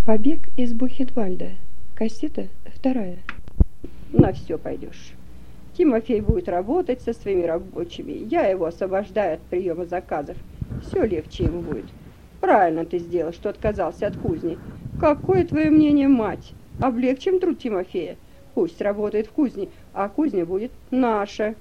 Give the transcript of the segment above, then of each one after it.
Побег из Бухенвальда. Кассета 2. На все пойдешь. Тимофей будет работать со своими рабочими. Я его освобождаю от приема заказов. Все легче ему будет. Правильно ты сделал, что отказался от кузни. Какое твое мнение, мать? Облегчим труд Тимофея. Пусть работает в кузне, а кузня будет наша.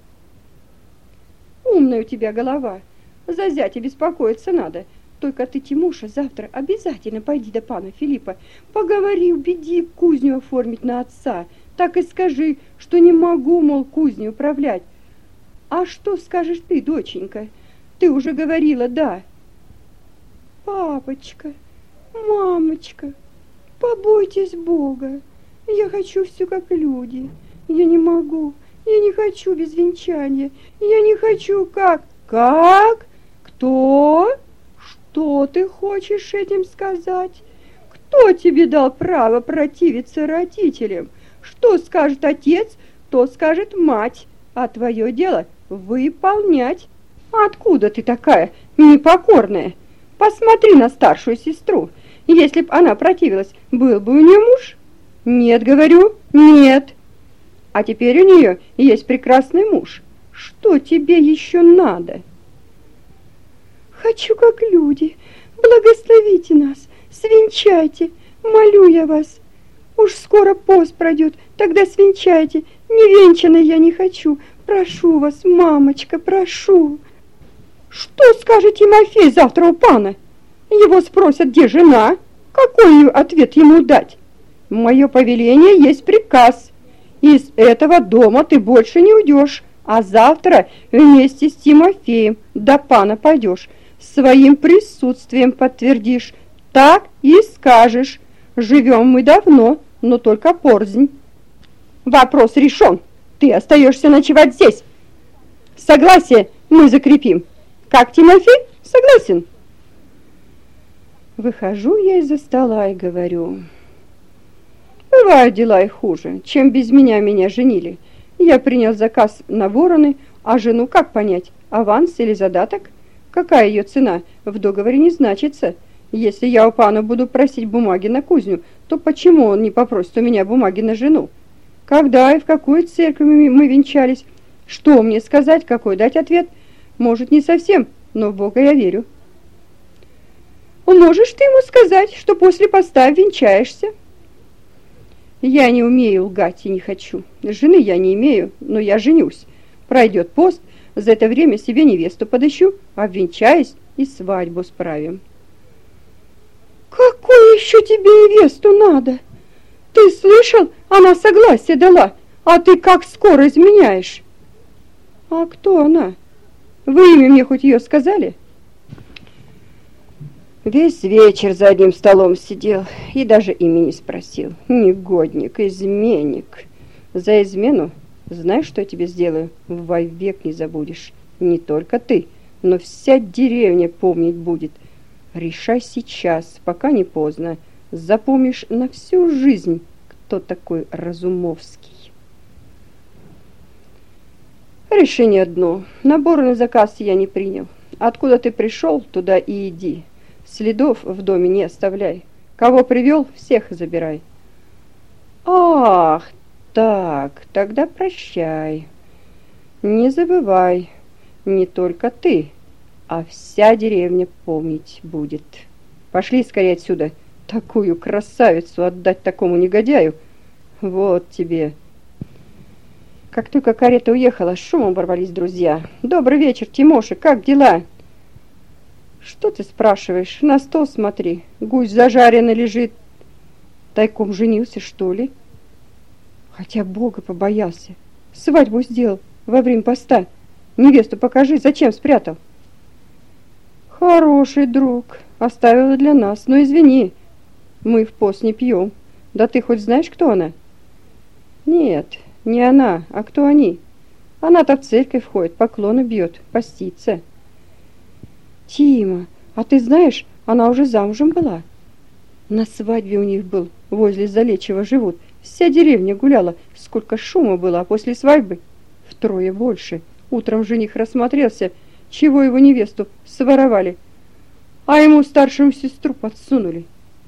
Умная у тебя голова. За зятя беспокоиться надо. Только ты, Тимуша, завтра обязательно пойди до пана Филиппа. Поговори, убеди кузню оформить на отца. Так и скажи, что не могу, мол, кузню управлять. А что скажешь ты, доченька? Ты уже говорила «да». Папочка, мамочка, побойтесь Бога. Я хочу все как люди. Я не могу, я не хочу без венчания. Я не хочу как... Как? Кто? Что ты хочешь этим сказать? Кто тебе дал право противиться родителям? Что скажет отец, то скажет мать, а твое дело выполнять. Откуда ты такая непокорная? Посмотри на старшую сестру. Если б она противилась, был бы у нее муж? Нет, говорю, нет. А теперь у нее есть прекрасный муж. Что тебе еще надо? Хочу, как люди. Благословите нас, свенчайте, молю я вас. Уж скоро пост пройдет, тогда свенчайте. Невенчанной я не хочу. Прошу вас, мамочка, прошу. Что скажет Тимофей завтра у пана? Его спросят, где жена. Какой ответ ему дать? Мое повеление есть приказ. Из этого дома ты больше не уйдешь, а завтра вместе с Тимофеем до пана пойдешь. Своим присутствием подтвердишь. Так и скажешь. Живем мы давно, но только порознь. Вопрос решен. Ты остаешься ночевать здесь. Согласие мы закрепим. Как Тимофей? Согласен? Выхожу я из-за стола и говорю: бывают дела и хуже, чем без меня женили. Я принял заказ на вороны, а жену как понять, аванс или задаток? Какая ее цена? В договоре не значится. Если я у пана буду просить бумаги на кузню, то почему он не попросит у меня бумаги на жену? Когда и в какой церкви мы венчались? Что мне сказать, какой дать ответ? Может, не совсем, но в Бога я верю. Можешь ты ему сказать, что после поста венчаешься? Я не умею лгать и не хочу. Жены я не имею, но я женюсь. Пройдет пост, за это время себе невесту подыщу, обвенчаюсь и свадьбу справим. Какую еще тебе невесту надо? Ты слышал, она согласие дала, а ты как скоро изменяешь. А кто она? Вы имя мне хоть ее сказали? Весь вечер за одним столом сидел и даже имени спросил. Негодник, изменник. За измену знаешь, что я тебе сделаю? Вовек не забудешь. Не только ты, но вся деревня помнить будет. Решай сейчас, пока не поздно. Запомнишь на всю жизнь, кто такой Разумовский. Решение одно. Набор на заказ я не принял. Откуда ты пришел, туда и иди. Следов в доме не оставляй. Кого привел, всех забирай. Ах, так, тогда прощай. Не забывай, не только ты, а вся деревня помнить будет. Пошли скорее отсюда. Такую красавицу отдать такому негодяю. Вот тебе. Как только карета уехала, шумом ворвались друзья. Добрый вечер, Тимоша, как дела? Что ты спрашиваешь? На стол смотри. Гусь зажаренный лежит. Тайком женился, что ли? Хотя Бога побоялся. Свадьбу сделал во время поста. Невесту покажи, зачем спрятал? Хороший друг. Оставила для нас. Но извини, мы в пост не пьем. Да ты хоть знаешь, кто она? Нет, не она. А кто они? Она-то в церковь ходит, поклоны бьет, постится. Тима, а ты знаешь, она уже замужем была. На свадьбе у них был, возле Залечева живут. Вся деревня гуляла, сколько шума было, а после свадьбы втрое больше. Утром жених рассмотрелся, чего его невесту своровали, а ему старшую сестру подсунули.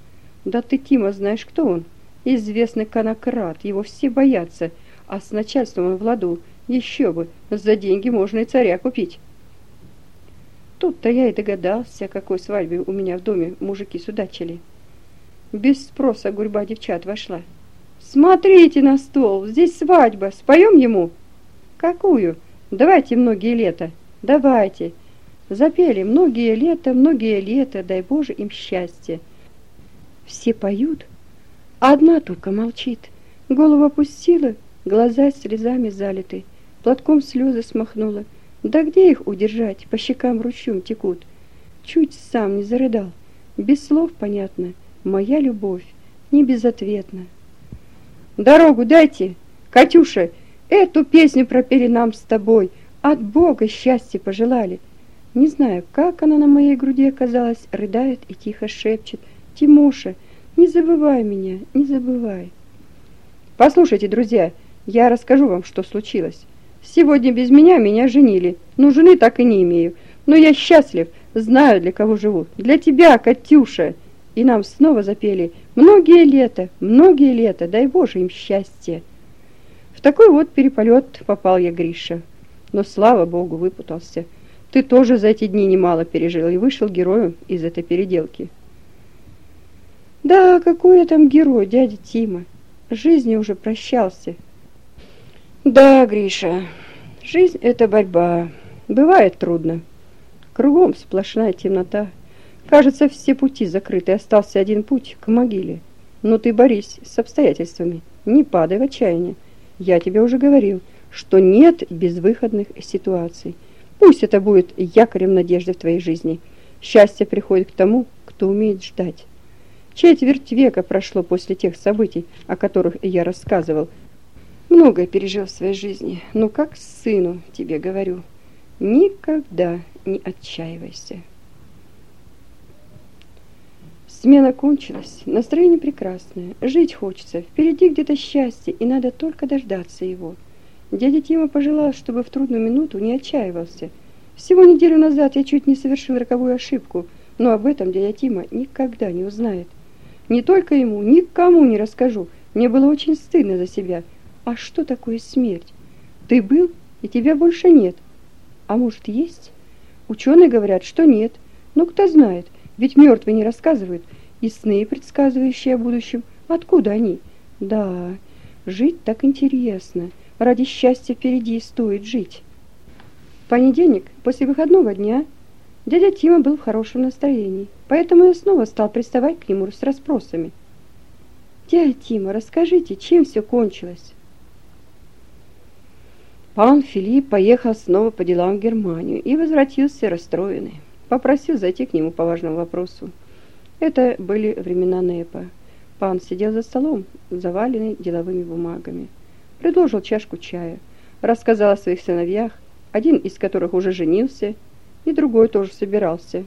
Да ты, Тима, знаешь, кто он? Известный конократ, его все боятся, а с начальством он в ладу. Еще бы, за деньги можно и царя купить. Тут-то я и догадался, о какой свадьбе у меня в доме мужики судачили. Без спроса гурьба девчат вошла. «Смотрите на стол, здесь свадьба, споем ему?» «Какую? Давайте многие лета, давайте». Запели многие лета, дай Боже им счастье. Все поют, а одна только молчит. Голову опустила, глаза слезами залиты, платком слезы смахнула. Да где их удержать, по щекам ручьем текут. Чуть сам не зарыдал, без слов понятно, моя любовь не безответна. «Дорогу дайте, Катюша, эту песню пропели нам с тобой, от Бога счастья пожелали». Не знаю, как она на моей груди оказалась, рыдает и тихо шепчет: «Тимоша, не забывай меня, не забывай». Послушайте, друзья, я расскажу вам, что случилось. Сегодня без меня женили, но жены так и не имею. Но я счастлив, знаю, для кого живу. Для тебя, Катюша. И нам снова запели многие лета, дай Боже им счастья. В такой вот переполет попал я, Гриша. Но, слава Богу, выпутался. Ты тоже за эти дни немало пережил и вышел героем из этой переделки. Да, какой я там герой, дядя Тима. С жизнью уже прощался. Да, Гриша, жизнь — это борьба. Бывает трудно. Кругом сплошная темнота. Кажется, все пути закрыты, остался один путь к могиле. Но ты борись с обстоятельствами, не падай в отчаяние. Я тебе уже говорил, что нет безвыходных ситуаций. Пусть это будет якорем надежды в твоей жизни. Счастье приходит к тому, кто умеет ждать. Четверть века прошло после тех событий, о которых я рассказывал. Многое пережил в своей жизни, но как сыну тебе говорю, никогда не отчаивайся. Смена кончилась, настроение прекрасное, жить хочется, впереди где-то счастье, и надо только дождаться его. Дядя Тима пожелал, чтобы в трудную минуту не отчаивался. Всего неделю назад я чуть не совершил роковую ошибку, но об этом дядя Тима никогда не узнает. Не только ему, никому не расскажу. Мне было очень стыдно за себя. А что такое смерть? Ты был, и тебя больше нет. А может, есть? Ученые говорят, что нет. Но кто знает, ведь мертвые не рассказывают. И сны, предсказывающие о будущем, откуда они? Да, жить так интересно. Ради счастья впереди стоит жить. В понедельник, после выходного дня, дядя Тима был в хорошем настроении, поэтому я снова стал приставать к нему с расспросами. «Дядя Тима, расскажите, чем все кончилось?» Пан Филипп поехал снова по делам в Германию и возвратился расстроенный. Попросил зайти к нему по важному вопросу. Это были времена НЭПа. Пан сидел за столом, заваленный деловыми бумагами. Предложил чашку чая, рассказал о своих сыновьях, один из которых уже женился, и другой тоже собирался.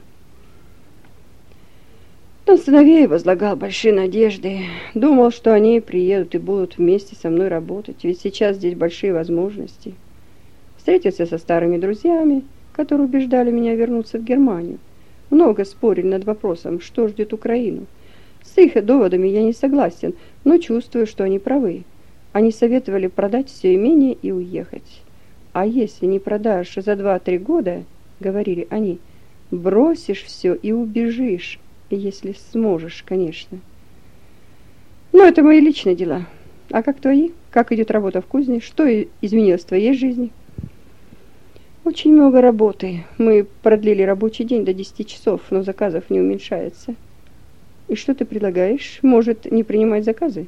На сыновей возлагал большие надежды, думал, что они приедут и будут вместе со мной работать, ведь сейчас здесь большие возможности. Встретился со старыми друзьями, которые убеждали меня вернуться в Германию. Много спорили над вопросом, что ждет Украину. С их доводами я не согласен, но чувствую, что они правы. Они советовали продать все имение и уехать. А если не продашь за 2-3 года, говорили они, бросишь все и убежишь, если сможешь, конечно. Но это мои личные дела. А как твои? Как идет работа в кузне? Что изменилось в твоей жизни? Очень много работы. Мы продлили рабочий день до 10 часов, но заказов не уменьшается. И что ты предлагаешь? Может, не принимать заказы?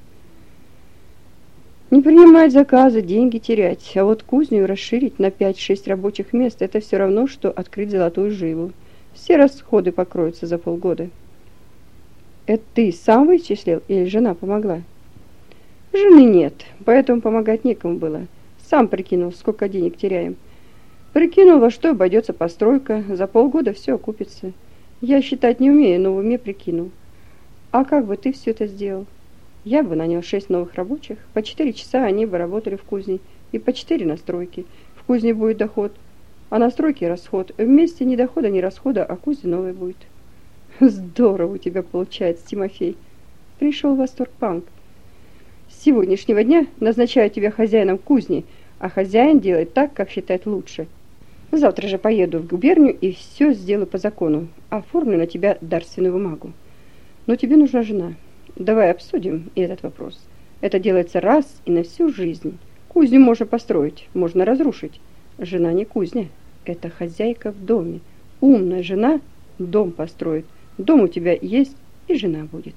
Не принимать заказы, деньги терять, а вот кузню расширить на 5-6 рабочих мест – это все равно, что открыть золотую жилу. Все расходы покроются за полгода. Это ты сам вычислил или жена помогла? Жены нет, поэтому помогать некому было. Сам прикинул, сколько денег теряем. Прикинул, во что обойдется постройка, за полгода все окупится. Я считать не умею, но в уме прикинул. А как бы ты все это сделал? Я бы нанял 6 новых рабочих, по 4 часа они бы работали в кузне, и по 4 на стройке. В кузне будет доход, а на стройке расход. Вместе ни дохода, ни расхода, а кузня новая будет. Здорово у тебя получается, Тимофей. Пришел в восторг Панк. С сегодняшнего дня назначаю тебя хозяином кузни, а хозяин делает так, как считает лучше. Завтра же поеду в губернию и все сделаю по закону. Оформлю на тебя дарственную бумагу. Но тебе нужна жена. Давай обсудим и этот вопрос. Это делается раз и на всю жизнь. Кузню можно построить, можно разрушить. Жена не кузня, это хозяйка в доме. Умная жена дом построит. Дом у тебя есть, и жена будет.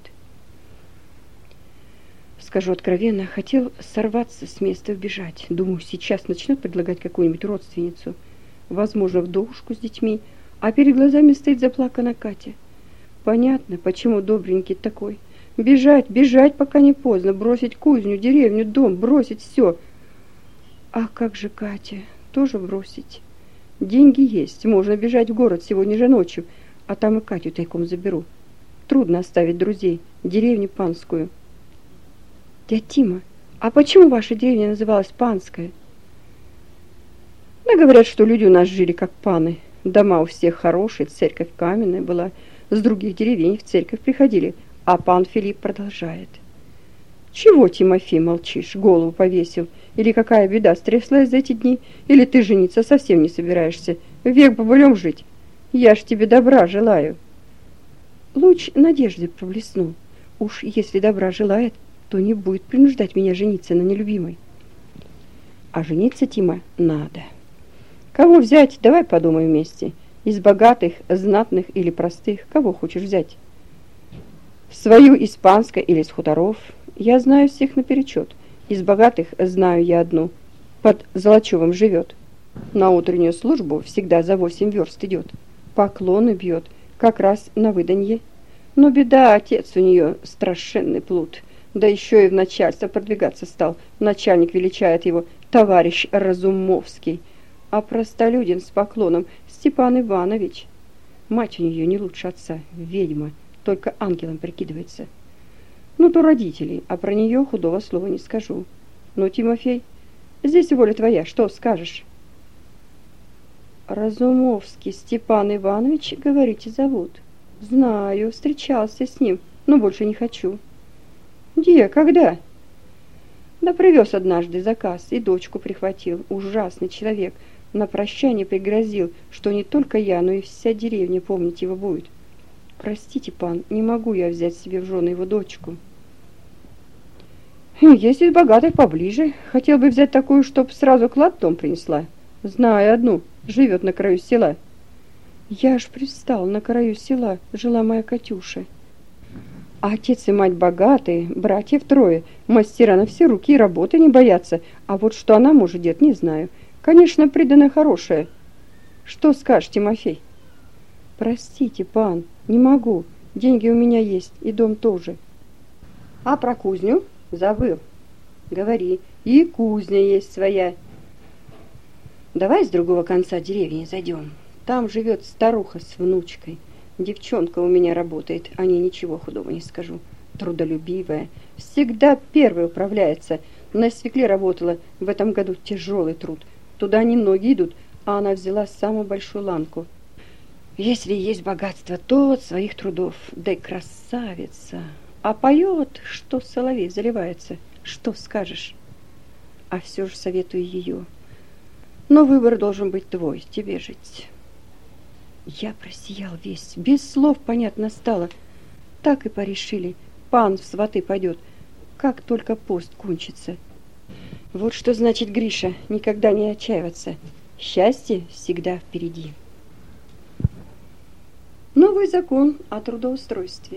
Скажу откровенно, хотел сорваться с места, убежать. Думаю, сейчас начнет предлагать какую-нибудь родственницу. Возможно, вдовушку с детьми, а перед глазами стоит заплаканная Катя. Понятно, почему добренький такой. Бежать, бежать, пока не поздно, бросить кузню, деревню, дом, бросить все. А как же Катя? Тоже бросить? Деньги есть, можно бежать в город сегодня же ночью, а там и Катю тайком заберу. Трудно оставить друзей, деревню панскую. Дядя Тима, а почему ваша деревня называлась Панская? Да говорят, что люди у нас жили как паны. Дома у всех хорошие, церковь каменная была. С других деревень в церковь приходили, а пан Филипп продолжает. Чего, Тимофей, молчишь, голову повесил? Или какая беда стряслась за эти дни? Или ты жениться совсем не собираешься? Век бобылем жить? Я ж тебе добра желаю. Луч надежды проблеснул. Уж если добра желает, то не будет принуждать меня жениться на нелюбимой. А жениться, Тима, надо. Кого взять? Давай подумаем вместе. Из богатых, знатных или простых, кого хочешь взять? Свою испанской или с хуторов? Я знаю всех наперечет. Из богатых знаю я одну. Под Золочевым живет. На утреннюю службу всегда за 8 верст идет. Поклоны бьет, как раз на выданье. Но беда, отец у нее страшенный плут. Да еще и в начальство продвигаться стал. Начальник величает его товарищ Разумовский. А простолюдин с поклоном Степан Иванович. Мать у нее не лучше отца, ведьма, только ангелом прикидывается. Ну, то родителей, а про нее худого слова не скажу. Ну, Тимофей, здесь воля твоя, что скажешь? Разумовский Степан Иванович, говорите, зовут. Знаю, встречался с ним, но больше не хочу. Где, когда? Да привез однажды заказ и дочку прихватил. Ужасный человек. На прощание пригрозил, что не только я, но и вся деревня помнить его будет. Простите, пан, не могу я взять себе в жены его дочку. Есть из богатых поближе. Хотел бы взять такую, чтоб сразу клад в дом принесла. Знаю одну, живет на краю села. Я ж пристал, на краю села жила моя Катюша. А отец и мать богатые, братьев трое, мастера на все руки, работы не боятся. А вот что она может, дед, не знаю. Конечно, приданная хорошая. Что скажешь, Тимофей? Простите, пан, не могу. Деньги у меня есть, и дом тоже. А про кузню? Забыл. Говори, и кузня есть своя. Давай с другого конца деревни зайдем. Там живет старуха с внучкой. Девчонка у меня работает, о ней ничего худого не скажу. Трудолюбивая, всегда первой управляется. На свекле работала, в этом году тяжелый труд. Туда немногие идут, а она взяла самую большую ланку. Если есть богатство, то от своих трудов. Да и красавица. А поет, что соловей заливается. Что скажешь? А все же советую ее. Но выбор должен быть твой, тебе жить. Я просиял весь, без слов понятно стало. Так и порешили, пан в сваты пойдет, как только пост кончится. Вот что значит, Гриша, никогда не отчаиваться. Счастье всегда впереди. Новый закон о трудоустройстве.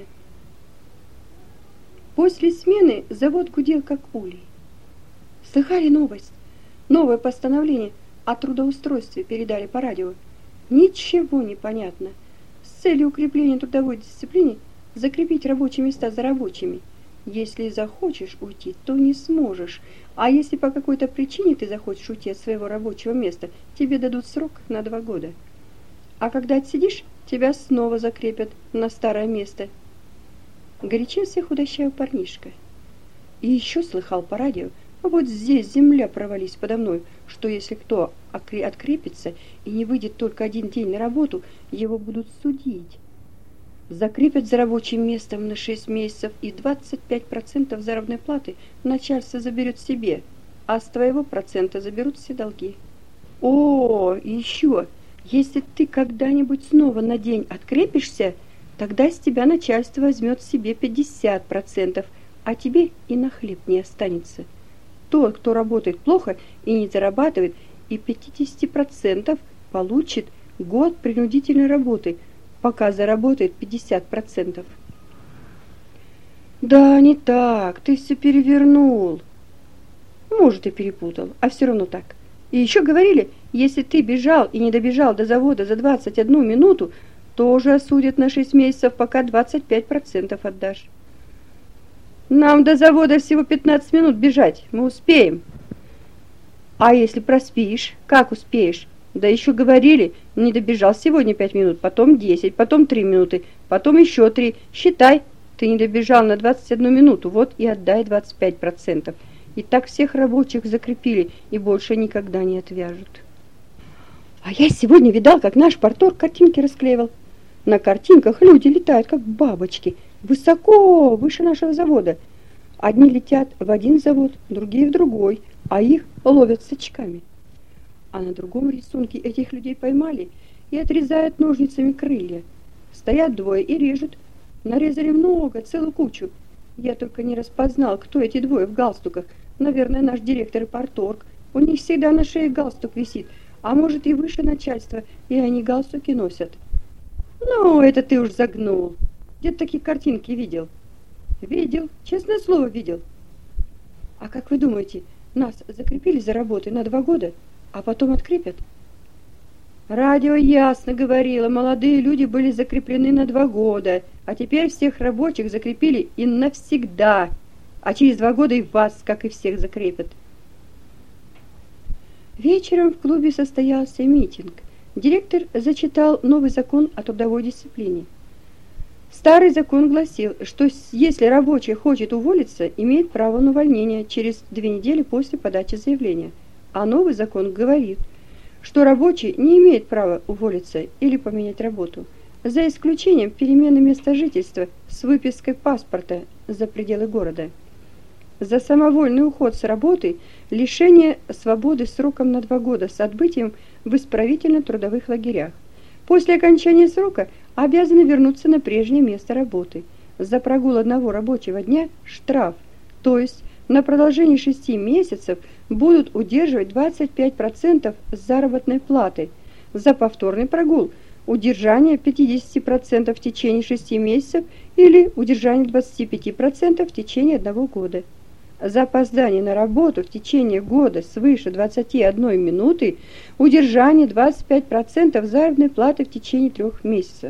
После смены завод гудел как улей. Слыхали новость? Новое постановление о трудоустройстве передали по радио. Ничего не понятно. С целью укрепления трудовой дисциплины закрепить рабочие места за рабочими. Если захочешь уйти, то не сможешь. А если по какой-то причине ты захочешь уйти от своего рабочего места, тебе дадут срок на 2 года. А когда отсидишь, тебя снова закрепят на старое место. Горячился худощавый парнишка. И еще слыхал по радио, вот здесь земля провались подо мной, что если кто открепится и не выйдет только 1 день на работу, его будут судить. Закрепят за рабочим местом на 6 месяцев, и 25% заработной платы начальство заберет себе, а с твоего процента заберут все долги. О, и еще, если ты когда-нибудь снова на день открепишься, тогда с тебя начальство возьмет себе 50%, а тебе и на хлеб не останется. Тот, кто работает плохо и не зарабатывает, и 50% получит год принудительной работы, пока заработает 50%. Да, не так, ты все перевернул. Может, и перепутал, а все равно так. И еще говорили, если ты бежал и не добежал до завода за 21 минуту, тоже осудят на 6 месяцев, пока 25% отдашь. Нам до завода всего 15 минут бежать, мы успеем. А если проспишь, как успеешь? Да еще говорили, не добежал сегодня 5 минут, потом 10, потом 3 минуты, потом еще 3. Считай, ты не добежал на 21 минуту, вот и отдай 25%. И так всех рабочих закрепили и больше никогда не отвяжут. А я сегодня видал, как наш порторг картинки расклеивал. На картинках люди летают, как бабочки, высоко, выше нашего завода. Одни летят в один завод, другие в другой, а их ловят с очками. А на другом рисунке этих людей поймали и отрезают ножницами крылья. Стоят двое и режут. Нарезали много, целую кучу. Я только не распознал, кто эти двое в галстуках. Наверное, наш директор и порторг. У них всегда на шее галстук висит, а может и выше начальства, и они галстуки носят. Ну, это ты уж загнул. Где-то такие картинки видел? Видел, честное слово, видел. А как вы думаете, нас закрепили за работой на 2 года, а потом открепят? Радио ясно говорило, молодые люди были закреплены на 2 года, а теперь всех рабочих закрепили и навсегда, а через 2 года и вас, как и всех, закрепят. Вечером в клубе состоялся митинг. Директор зачитал новый закон о трудовой дисциплине. Старый закон гласил, что если рабочий хочет уволиться, имеет право на увольнение через 2 недели после подачи заявления. А новый закон говорит, что рабочий не имеет права уволиться или поменять работу, за исключением перемены места жительства с выпиской паспорта за пределы города. За самовольный уход с работы лишение свободы сроком на 2 года с отбытием в исправительно-трудовых лагерях. После окончания срока обязаны вернуться на прежнее место работы. За прогул 1 рабочего дня штраф, то есть на продолжении 6 месяцев будут удерживать 25% заработной платы. За повторный прогул удержание 50% в течение 6 месяцев или удержание 25% в течение 1 года. За опоздание на работу в течение года свыше 21 минуты удержание 25% заработной платы в течение 3 месяцев.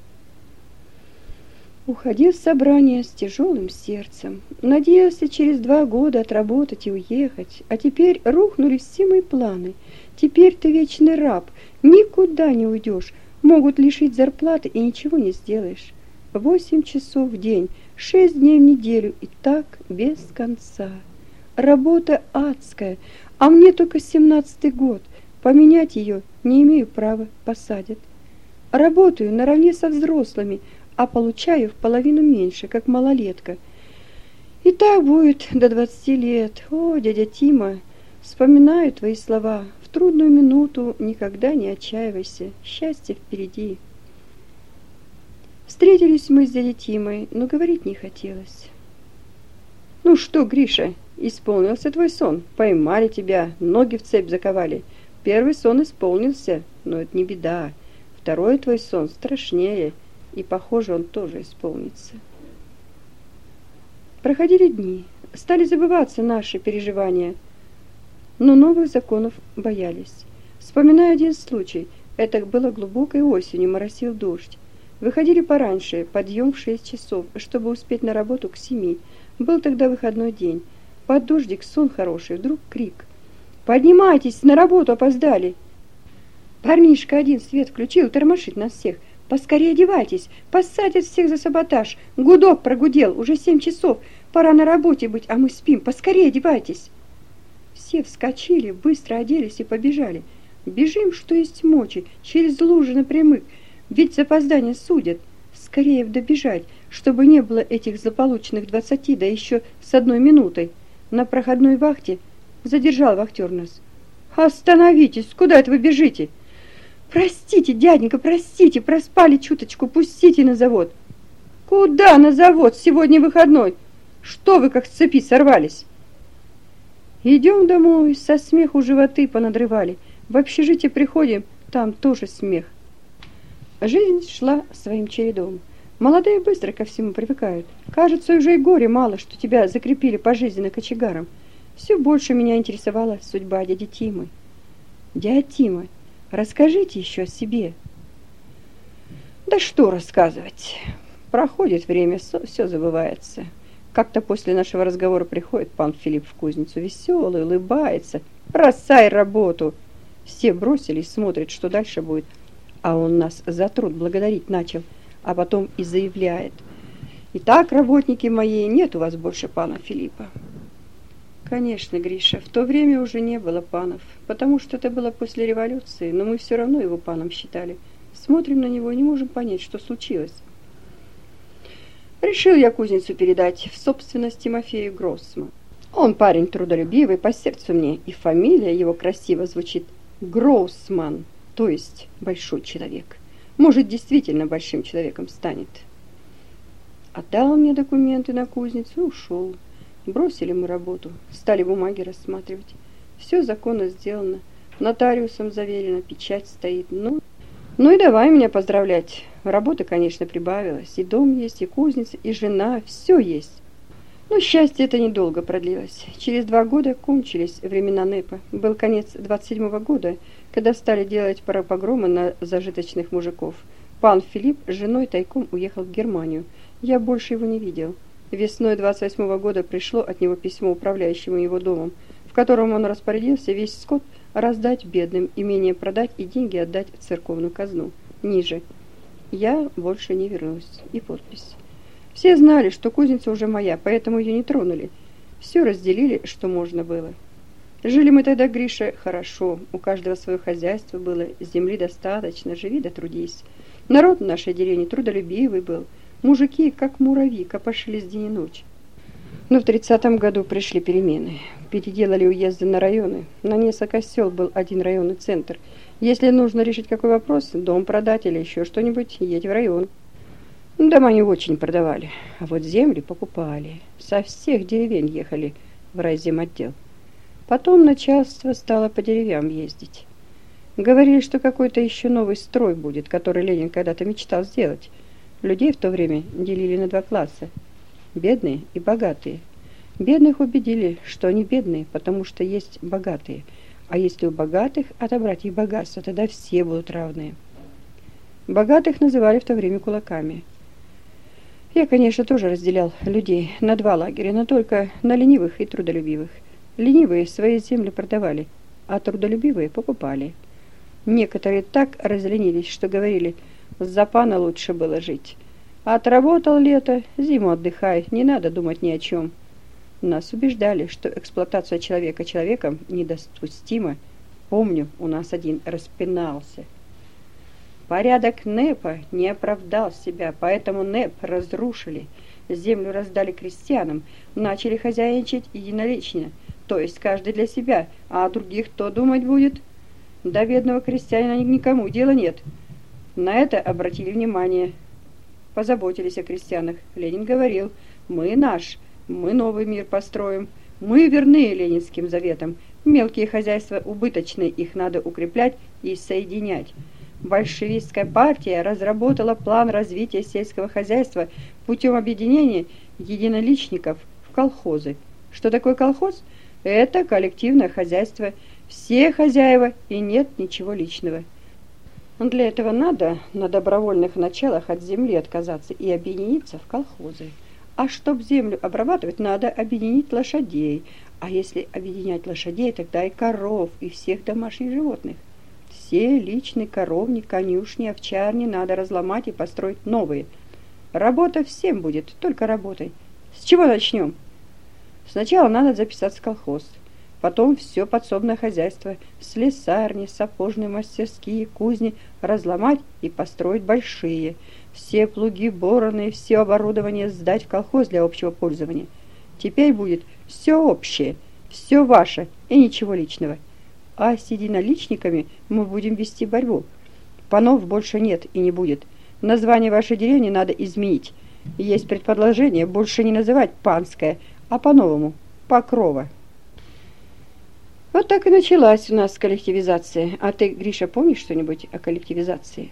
Уходил с собрания с тяжелым сердцем. Надеялся через 2 года отработать и уехать. А теперь рухнули все мои планы. Теперь ты вечный раб. Никуда не уйдешь. Могут лишить зарплаты и ничего не сделаешь. 8 часов в день, 6 дней в неделю и так без конца. Работа адская, а мне только 17-й год. Поменять ее не имею права, посадят. Работаю наравне со взрослыми, а получаю в половину меньше, как малолетка. И так будет до 20 лет. О, дядя Тима, вспоминаю твои слова. В трудную минуту никогда не отчаивайся. Счастье впереди. Встретились мы с дядей Тимой, но говорить не хотелось. Ну что, Гриша, исполнился твой сон. Поймали тебя, ноги в цепь заковали. Первый сон исполнился, но это не беда. Второй твой сон страшнее. И, похоже, он тоже исполнится. Проходили дни, стали забываться наши переживания, но новых законов боялись. Вспоминаю один случай. Это было глубокой осенью, моросил дождь. Выходили пораньше, подъем в 6 часов, чтобы успеть на работу к 7. Был тогда выходной день. Под дождик, сон хороший, вдруг крик. «Поднимайтесь, на работу опоздали!» Парнишка один свет включил, тормошит нас всех. «Поскорее одевайтесь, посадят всех за саботаж. Гудок прогудел, уже 7 часов. Пора на работе быть, а мы спим. Поскорее одевайтесь!» Все вскочили, быстро оделись и побежали. Бежим, что есть мочи, через лужи напрямик. Ведь за опоздание судят. скорее добежать, чтобы не было этих злополучных 20, да еще с 1 минутой. На проходной вахте задержал вахтер нас. «Остановитесь! Куда это вы бежите?» «Простите, дяденька, простите, проспали чуточку, пустите на завод». «Куда на завод? Сегодня выходной. Что вы как с цепи сорвались?» Идем домой, со смеху животы понадрывали. В общежитие приходим, там тоже смех. Жизнь шла своим чередом. Молодые быстро ко всему привыкают. Кажется, уже и горе мало, что тебя закрепили пожизненно кочегаром. Все больше меня интересовала судьба дяди Тимы. «Дядя Тима, расскажите еще о себе». «Да что рассказывать? Проходит время, все забывается». Как-то после нашего разговора приходит пан Филипп в кузницу, веселый, улыбается. «Бросай работу!» Все бросились, смотрят, что дальше будет. А он нас за труд благодарить начал, а потом и заявляет: «Итак, работники мои, нет у вас больше пана Филиппа». Конечно, Гриша, в то время уже не было панов, потому что это было после революции, но мы все равно его паном считали. Смотрим на него и не можем понять, что случилось. Решил я кузницу передать в собственность Тимофею Гроссману. Он парень трудолюбивый, по сердцу мне, и фамилия его красиво звучит Гроссман, то есть большой человек. Может, действительно большим человеком станет. Отдал мне документы на кузницу и ушел. Бросили мы работу, стали бумаги рассматривать. Все законно сделано, нотариусом заверено, печать стоит. Ну и давай меня поздравлять. Работа, конечно, прибавилась. И дом есть, и кузница, и жена, все есть. Но счастье это недолго продлилось. Через 2 года кончились времена НЭПа. Был конец 27-го года, когда стали делать погромы на зажиточных мужиков. Пан Филипп с женой тайком уехал в Германию. Я больше его не видел. Весной 28-го года пришло от него письмо управляющему его домом, в котором он распорядился весь скот раздать бедным, имение продать и деньги отдать в церковную казну. Ниже: «Я больше не вернусь». И подпись. Все знали, что кузница уже моя, поэтому ее не тронули. Все разделили, что можно было. Жили мы тогда, Гриша, хорошо. У каждого свое хозяйство было, земли достаточно, живи да трудись. Народ в нашей деревне трудолюбивый был. Мужики, как муравьи, копошились день и ночь. Но в 30-м году пришли перемены. Переделали уезды на районы. На несколько сел был один районный центр. Если нужно решить какой вопрос, дом продать или еще что-нибудь, едь в район. Дома не очень продавали, а вот земли покупали. Со всех деревень ехали в райземотдел. Потом начальство стало по деревням ездить. Говорили, что какой-то еще новый строй будет, который Ленин когда-то мечтал сделать. Людей в то время делили на 2 класса – бедные и богатые. Бедных убедили, что они бедные, потому что есть богатые. А если у богатых отобрать их богатство, тогда все будут равные. Богатых называли в то время кулаками. Я, конечно, тоже разделял людей на 2 лагеря, но только на ленивых и трудолюбивых. Ленивые свои земли продавали, а трудолюбивые покупали. Некоторые так разленились, что говорили: «За пана лучше было жить. Отработал лето, зиму отдыхай, не надо думать ни о чем». Нас убеждали, что эксплуатация человека человеком недопустима. Помню, у нас один распинался. Порядок НЭПа не оправдал себя, поэтому НЭП разрушили. Землю раздали крестьянам, начали хозяйничать единолично, то есть каждый для себя, а о других кто думать будет? До бедного крестьянина никому дела нет. На это обратили внимание, позаботились о крестьянах. Ленин говорил: «Мы наш, мы новый мир построим, мы верны ленинским заветам. Мелкие хозяйства убыточные, их надо укреплять и соединять». Большевистская партия разработала план развития сельского хозяйства путем объединения единоличников в колхозы. Что такое колхоз? Это коллективное хозяйство. Все хозяева и нет ничего личного. Для этого надо на добровольных началах от земли отказаться и объединиться в колхозы. А чтоб землю обрабатывать, надо объединить лошадей. А если объединять лошадей, тогда и коров, и всех домашних животных. Все личные коровни, конюшни, овчарни надо разломать и построить новые. Работа всем будет, только работай. С чего начнем? Сначала надо записаться в колхоз. Потом все подсобное хозяйство, слесарни, сапожные мастерские, кузни разломать и построить большие. Все плуги, бороны, все оборудование сдать в колхоз для общего пользования. Теперь будет все общее, все ваше и ничего личного. А с единоличниками мы будем вести борьбу. Панов больше нет и не будет. Название вашей деревни надо изменить. Есть предположение больше не называть Панское, а по-новому Покрова. Вот так и началась у нас коллективизация. А ты, Гриша, помнишь что-нибудь о коллективизации?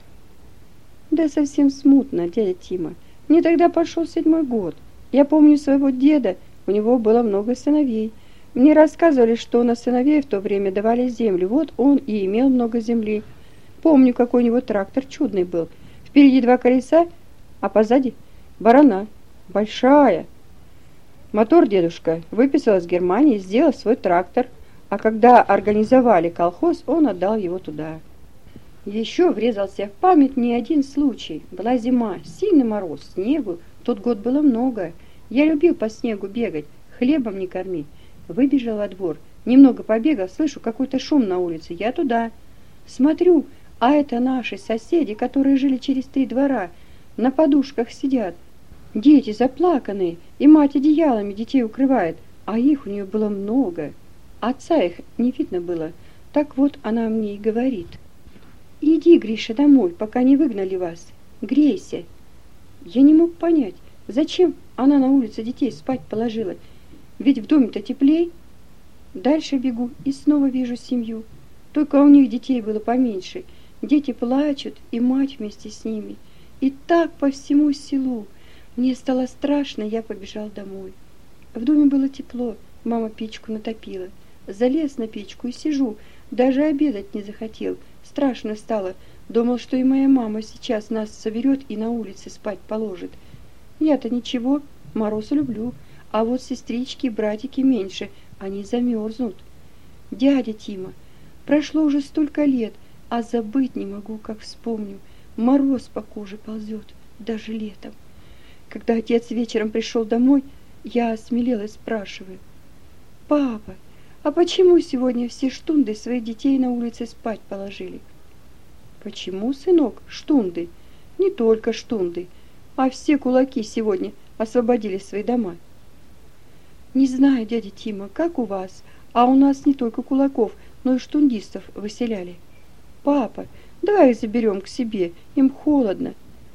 Да совсем смутно, дядя Тима. Мне тогда пошел 7-й год. Я помню своего деда, у него было много сыновей. Мне рассказывали, что на сыновей в то время давали землю. Вот он и имел много земли. Помню, какой у него трактор чудный был. Впереди 2 колеса, а позади барана. Большая. Мотор дедушка выписал из Германии, сделал свой трактор. А когда организовали колхоз, он отдал его туда. Еще врезался в память не один случай. Была зима, сильный мороз, снегу. Тот год было много. Я любил по снегу бегать, хлебом не корми. Выбежал во двор, немного побегал, слышу какой-то шум на улице. Я туда. Смотрю, а это наши соседи, которые жили через 3 двора. На подушках сидят. Дети заплаканные, и мать одеялами детей укрывает. А их у нее было много. Отца их не видно было. Так вот она мне и говорит: иди, Гриша, домой, пока не выгнали вас. Грейся. Я не мог понять, зачем она на улице детей спать положила. Ведь в доме-то теплей. Дальше бегу и снова вижу семью. Только у них детей было поменьше. Дети плачут, и мать вместе с ними. И так по всему селу. Мне стало страшно, я побежал домой. В доме было тепло, мама печку натопила. Залез на печку и сижу, даже обедать не захотел. Страшно стало. Думал, что и моя мама сейчас нас соберет и на улице спать положит. Я-то ничего, мороз люблю, а вот сестрички и братики меньше, они замерзнут. Дядя Тима, прошло уже столько лет, а забыть не могу, как вспомню. Мороз по коже ползет, даже летом. Когда отец вечером пришел домой, я осмелела и спрашиваю: папа, а почему сегодня все штунды своих детей на улице спать положили? Почему, сынок, штунды? Не только штунды, а все кулаки сегодня освободили свои дома. Не знаю, дядя Тима, как у вас, а у нас не только кулаков, но и штундистов выселяли. Папа, давай их заберем к себе, им холодно.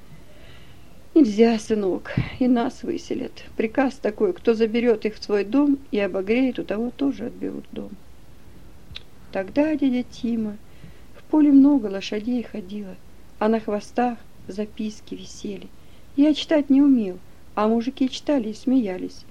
Нельзя, сынок, и нас выселят. Приказ такой: кто заберет их в свой дом и обогреет, у того тоже отберут дом. Тогда, дядя Тима, в поле много лошадей ходило, а на хвостах записки висели. Я читать не умел, а мужики читали и смеялись.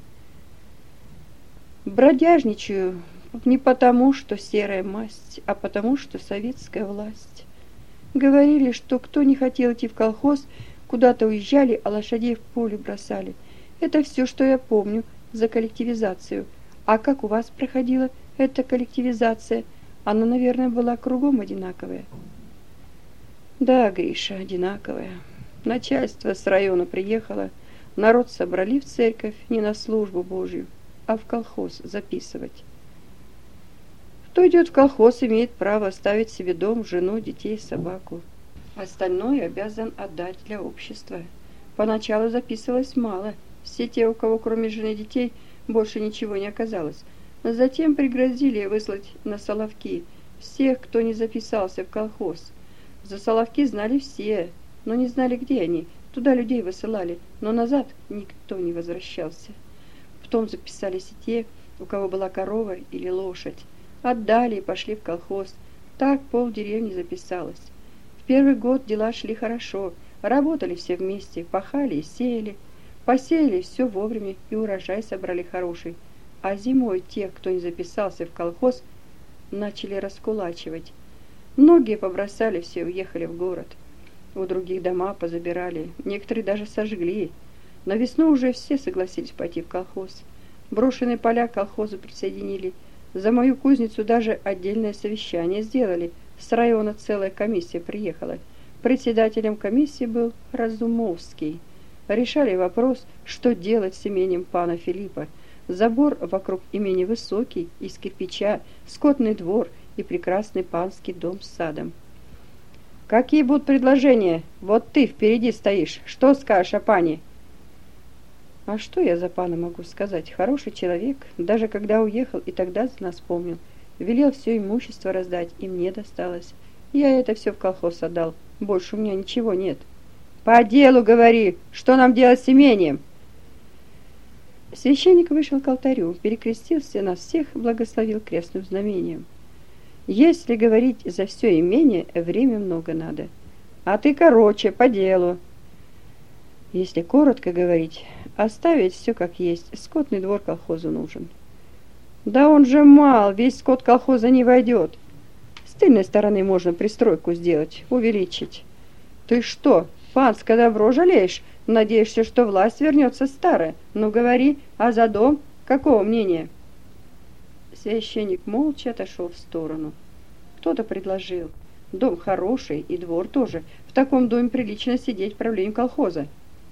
Бродяжничаю не потому, что серая масть, а потому, что советская власть. Говорили, что кто не хотел идти в колхоз, куда-то уезжали, а лошадей в поле бросали. Это все, что я помню за коллективизацию. А как у вас проходила эта коллективизация? Она, наверное, была кругом одинаковая. Да, Гриша, одинаковая. Начальство с района приехало, народ собрали в церковь не на службу Божью, а в колхоз записывать. Кто идет в колхоз, имеет право оставить себе дом, жену, детей, собаку. Остальное обязан отдать для общества. Поначалу записывалось мало. Все те, у кого кроме жены и детей больше ничего не оказалось. Затем пригрозили выслать на Соловки всех, кто не записался в колхоз. За Соловки знали все, но не знали, где они. Туда людей высылали, но назад никто не возвращался. Потом записались и те, у кого была корова или лошадь. Отдали и пошли в колхоз. Так полдеревни записалось. В первый год дела шли хорошо. Работали все вместе, пахали и сеяли. Посеяли все вовремя и урожай собрали хороший. А зимой тех, кто не записался в колхоз, начали раскулачивать. Многие побросали все и уехали в город. У других дома позабирали, некоторые даже сожгли. На весну уже все согласились пойти в колхоз. Брошенные поля к колхозу присоединили. За мою кузницу даже отдельное совещание сделали. С района целая комиссия приехала. Председателем комиссии был Разумовский. Решали вопрос, что делать с именем пана Филиппа. Забор вокруг имени высокий, из кирпича, скотный двор и прекрасный панский дом с садом. «Какие будут предложения? Вот ты впереди стоишь. Что скажешь о пане?» «А что я за пана могу сказать? Хороший человек. Даже когда уехал и тогда за нас помнил. Велел все имущество раздать, и мне досталось. Я это все в колхоз отдал. Больше у меня ничего нет». «По делу говори! Что нам делать с имением?» Священник вышел к алтарю, перекрестился, нас всех благословил крестным знамением. «Если говорить за все имение, время много надо. А ты короче, по делу». Если коротко говорить, оставить все как есть, скотный двор колхозу нужен. «Да он же мал, весь скот колхоза не войдет. С тыльной стороны можно пристройку сделать, увеличить». «Ты что, панское добро жалеешь? Надеешься, что власть вернется старая? Ну говори, а за дом какого мнения?» Священник молча отошел в сторону. Кто-то предложил. Дом хороший и двор тоже. В таком доме прилично сидеть правлению колхоза.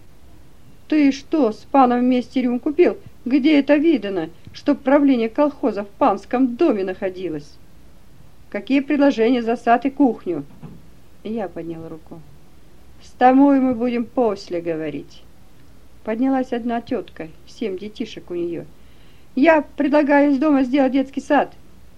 «Ты что, с паном вместе рюмку пил? Где это видано, чтоб правление колхоза в панском доме находилось? Какие предложения за сад и кухню?» Я подняла руку. «С тобой мы будем после говорить». Поднялась одна тетка, 7 детишек у нее. «Я предлагаю из дома сделать детский сад».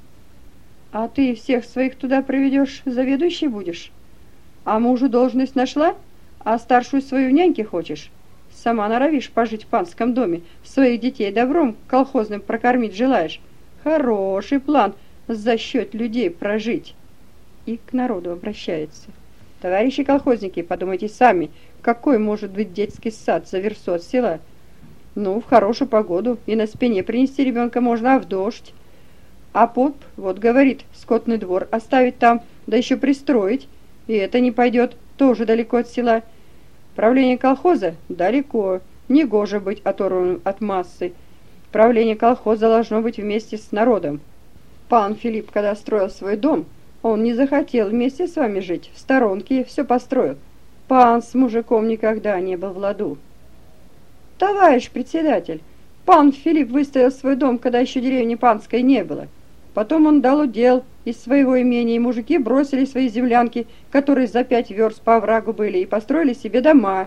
«А ты всех своих туда проведешь, заведующей будешь? А мужу должность нашла? А старшую свою в няньке хочешь? Сама норовишь пожить в панском доме, своих детей добром колхозным прокормить желаешь. Хороший план за счет людей прожить». И к народу обращается. «Товарищи колхозники, подумайте сами, какой может быть детский сад за версту от села? Ну, в хорошую погоду и на спине принести ребенка можно, а в дождь. А поп, вот говорит, скотный двор оставить там, да еще пристроить, и это не пойдет, тоже далеко от села. Правление колхоза далеко, негоже быть оторванным от массы. Правление колхоза должно быть вместе с народом. Пан Филипп, когда строил свой дом, он не захотел вместе с вами жить, в сторонке все построил. Пан с мужиком никогда не был в ладу». «Товарищ председатель, пан Филипп выставил свой дом, когда еще деревни панской не было. Потом он дал удел из своего имения, и мужики бросили свои землянки, которые за 5 верст по оврагу были, и построили себе дома».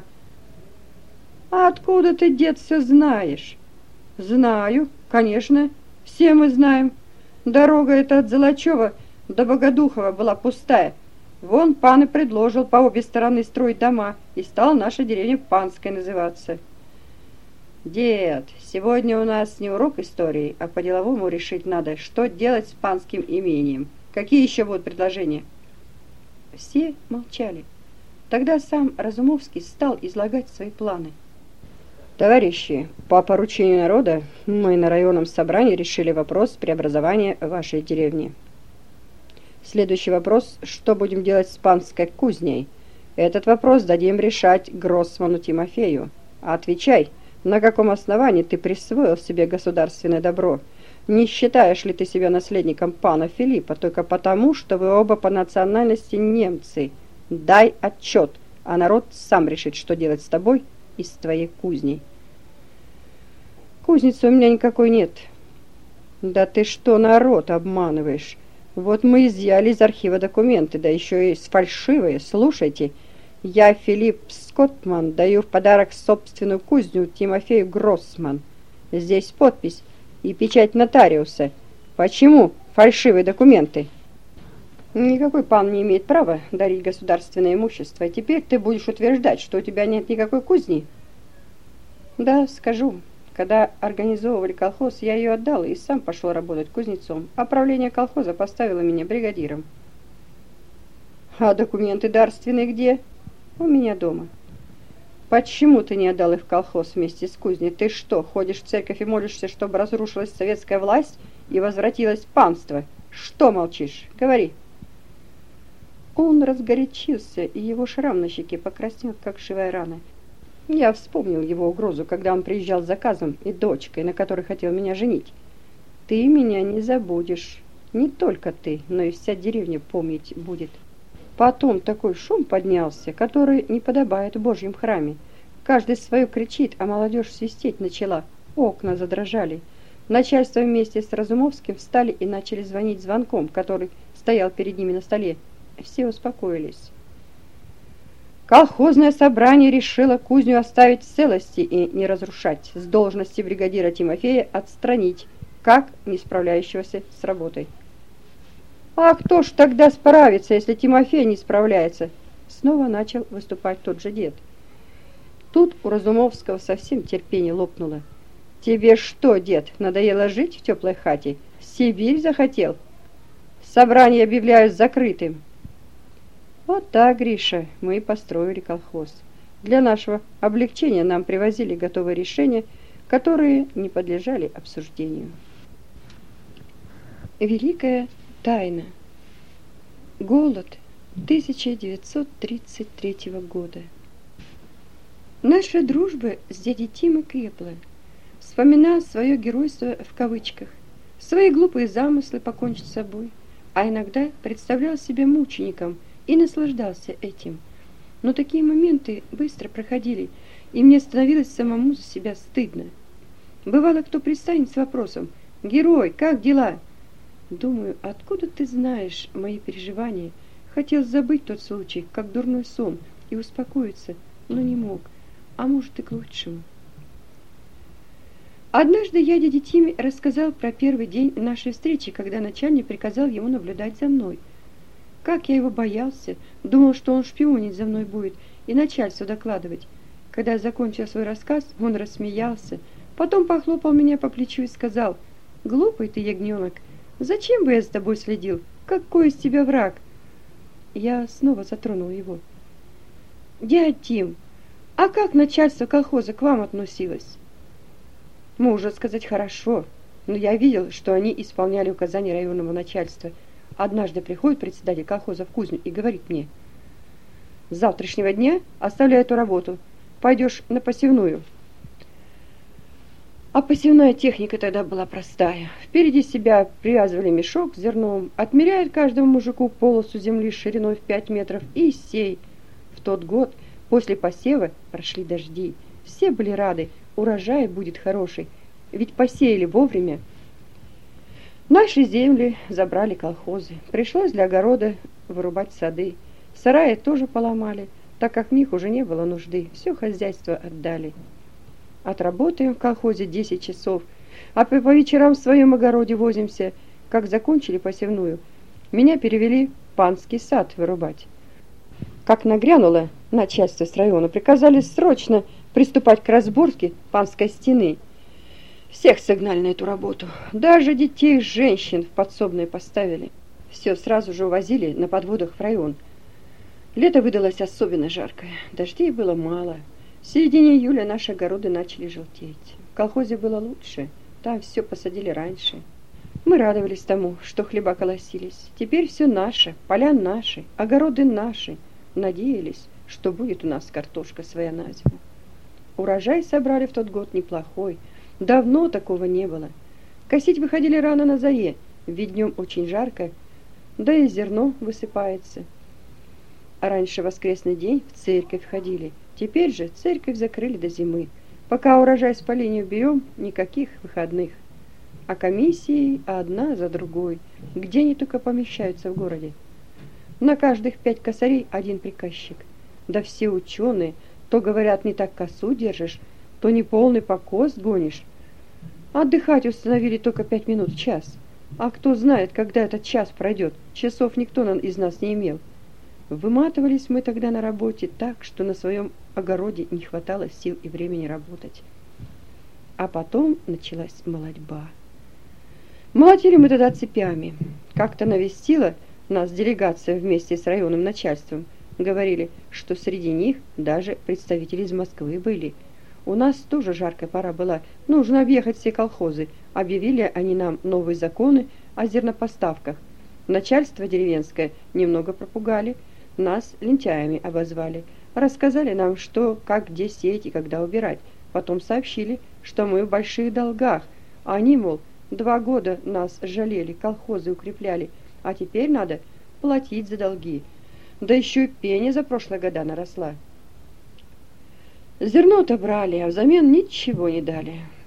«А откуда ты, дед, все знаешь?» «Знаю, конечно, все мы знаем. Дорога эта от Золочева до Богодухова была пустая. Вон пан и предложил по обе стороны строить дома, и стала наша деревня Панской называться». «Дед, сегодня у нас не урок истории, а по-деловому решить надо, что делать с панским имением. Какие еще будут предложения?» Все молчали. Тогда сам Разумовский стал излагать свои планы. «Товарищи, по поручению народа мы на районном собрании решили вопрос преобразования вашей деревни. Следующий вопрос: что будем делать с панской кузней? Этот вопрос дадим решать Гроссману Тимофею. Отвечай, на каком основании ты присвоил себе государственное добро? Не считаешь ли ты себя наследником пана Филиппа только потому, что вы оба по национальности немцы? Дай отчет, а народ сам решит, что делать с тобой и с твоей кузней». «Кузницы у меня никакой нет». «Да ты что, народ обманываешь? Вот мы изъяли из архива документы, да еще и фальшивые. Слушайте, я, Филипп Скотман, даю в подарок собственную кузню Тимофею Гроссман. Здесь подпись и печать нотариуса. Почему фальшивые документы?» «Никакой пан не имеет права дарить государственное имущество. Теперь ты будешь утверждать, что у тебя нет никакой кузни?» «Да, скажу. Когда организовывали колхоз, я ее отдал и сам пошел работать кузнецом, а правление колхоза поставило меня бригадиром». «А документы дарственные где?» «У меня дома». «Почему ты не отдал их в колхоз вместе с кузней? Ты что, ходишь в церковь и молишься, чтобы разрушилась советская власть и возвратилось панство? Что молчишь? Говори». Он разгорячился, и его шрам на щеке покраснел, как живая рана. Я вспомнил его угрозу, когда он приезжал с заказом и дочкой, на которой хотел меня женить. «Ты меня не забудешь. Не только ты, но и вся деревня помнить будет». Потом такой шум поднялся, который не подобает в Божьем храме. Каждый свою кричит, а молодежь свистеть начала. Окна задрожали. Начальство вместе с Разумовским встали и начали звонить звонком, который стоял перед ними на столе. Все успокоились. Колхозное собрание решило кузню оставить в целости и не разрушать, с должности бригадира Тимофея отстранить, как не справляющегося с работой. «А кто ж тогда справится, если Тимофей не справляется?» Снова начал выступать тот же дед. Тут у Разумовского совсем терпение лопнуло. «Тебе что, дед, надоело жить в теплой хате? Сибирь захотел? Собрание объявляю закрытым». Вот так, Гриша, мы и построили колхоз. Для нашего облегчения нам привозили готовые решения, которые не подлежали обсуждению. Великая тайна. Голод 1933 года. Наша дружба с дядей Тимой крепла. Вспоминал свое геройство в кавычках, свои глупые замыслы покончить с собой, а иногда представлял себя мучеником и наслаждался этим. Но такие моменты быстро проходили, и мне становилось самому за себя стыдно. Бывало, кто пристанет с вопросом: «Герой, как дела?» Думаю, откуда ты знаешь мои переживания? Хотел забыть тот случай, как дурной сон, и успокоиться, но не мог, а может и к лучшему. Однажды я дяде Тиме рассказал про первый день нашей встречи, когда начальник приказал ему наблюдать за мной. Как я его боялся, думал, что он шпионить за мной будет и начальству докладывать. Когда я закончил свой рассказ, он рассмеялся, потом похлопал меня по плечу и сказал: «Глупый ты, ягненок, зачем бы я за тобой следил? Какой из тебя враг?» Я снова затронул его. «Дядь Тим, а как начальство колхоза к вам относилось?» Можно сказать, хорошо, но я видел, что они исполняли указания районного начальства. Однажды приходит председатель колхоза в кузню и говорит мне: «С завтрашнего дня оставляй эту работу, пойдешь на посевную». А посевная техника тогда была простая. Впереди себя привязывали мешок с зерном, отмеряют каждому мужику полосу земли шириной в 5 метров и сей. В тот год после посева прошли дожди. Все были рады, урожай будет хороший, ведь посеяли вовремя. Наши земли забрали колхозы. Пришлось для огорода вырубать сады. Сараи тоже поломали, так как в них уже не было нужды. Все хозяйство отдали. Отработаем в колхозе 10 часов, а по вечерам в своем огороде возимся. Как закончили посевную, меня перевели в панский сад вырубать. Как нагрянуло начальство с района, приказали срочно приступать к разборке панской стены. Всех согнали на эту работу. Даже детей и женщин в подсобные поставили. Все сразу же увозили на подводах в район. Лето выдалось особенно жаркое. Дождей было мало. В середине июля наши огороды начали желтеть. В колхозе было лучше. Там все посадили раньше. Мы радовались тому, что хлеба колосились. Теперь все наше, поля наши, огороды наши. Надеялись, что будет у нас картошка своя на зиму. Урожай собрали в тот год неплохой. Давно такого не было. Косить выходили рано на заре, ведь днем очень жарко, да и зерно высыпается. А раньше в воскресный день в церковь ходили. Теперь же церковь закрыли до зимы. Пока урожай с полей не уберем, никаких выходных. А комиссии одна за другой, где они только помещаются в городе. На каждых 5 косарей один приказчик. Да все ученые, то говорят, не так косу держишь, то не полный покос гонишь. Отдыхать установили только 5 минут в час. А кто знает, когда этот час пройдет, часов никто из нас не имел. Выматывались мы тогда на работе так, что на своем огороде не хватало сил и времени работать. А потом началась молотьба. Молотили мы тогда цепями. Как-то навестила нас делегация вместе с районным начальством. Говорили, что среди них даже представители из Москвы были. У нас тоже жаркая пора была. Нужно объехать все колхозы. Объявили они нам новые законы о зернопоставках. Начальство деревенское немного пропугали. Нас лентяями обозвали. Рассказали нам, что, как, где сеять и когда убирать. Потом сообщили, что мы в больших долгах. Они, мол, 2 года нас жалели, колхозы укрепляли. А теперь надо платить за долги. Да еще и пеня за прошлые года наросла. Зерно-то брали, а взамен ничего не дали.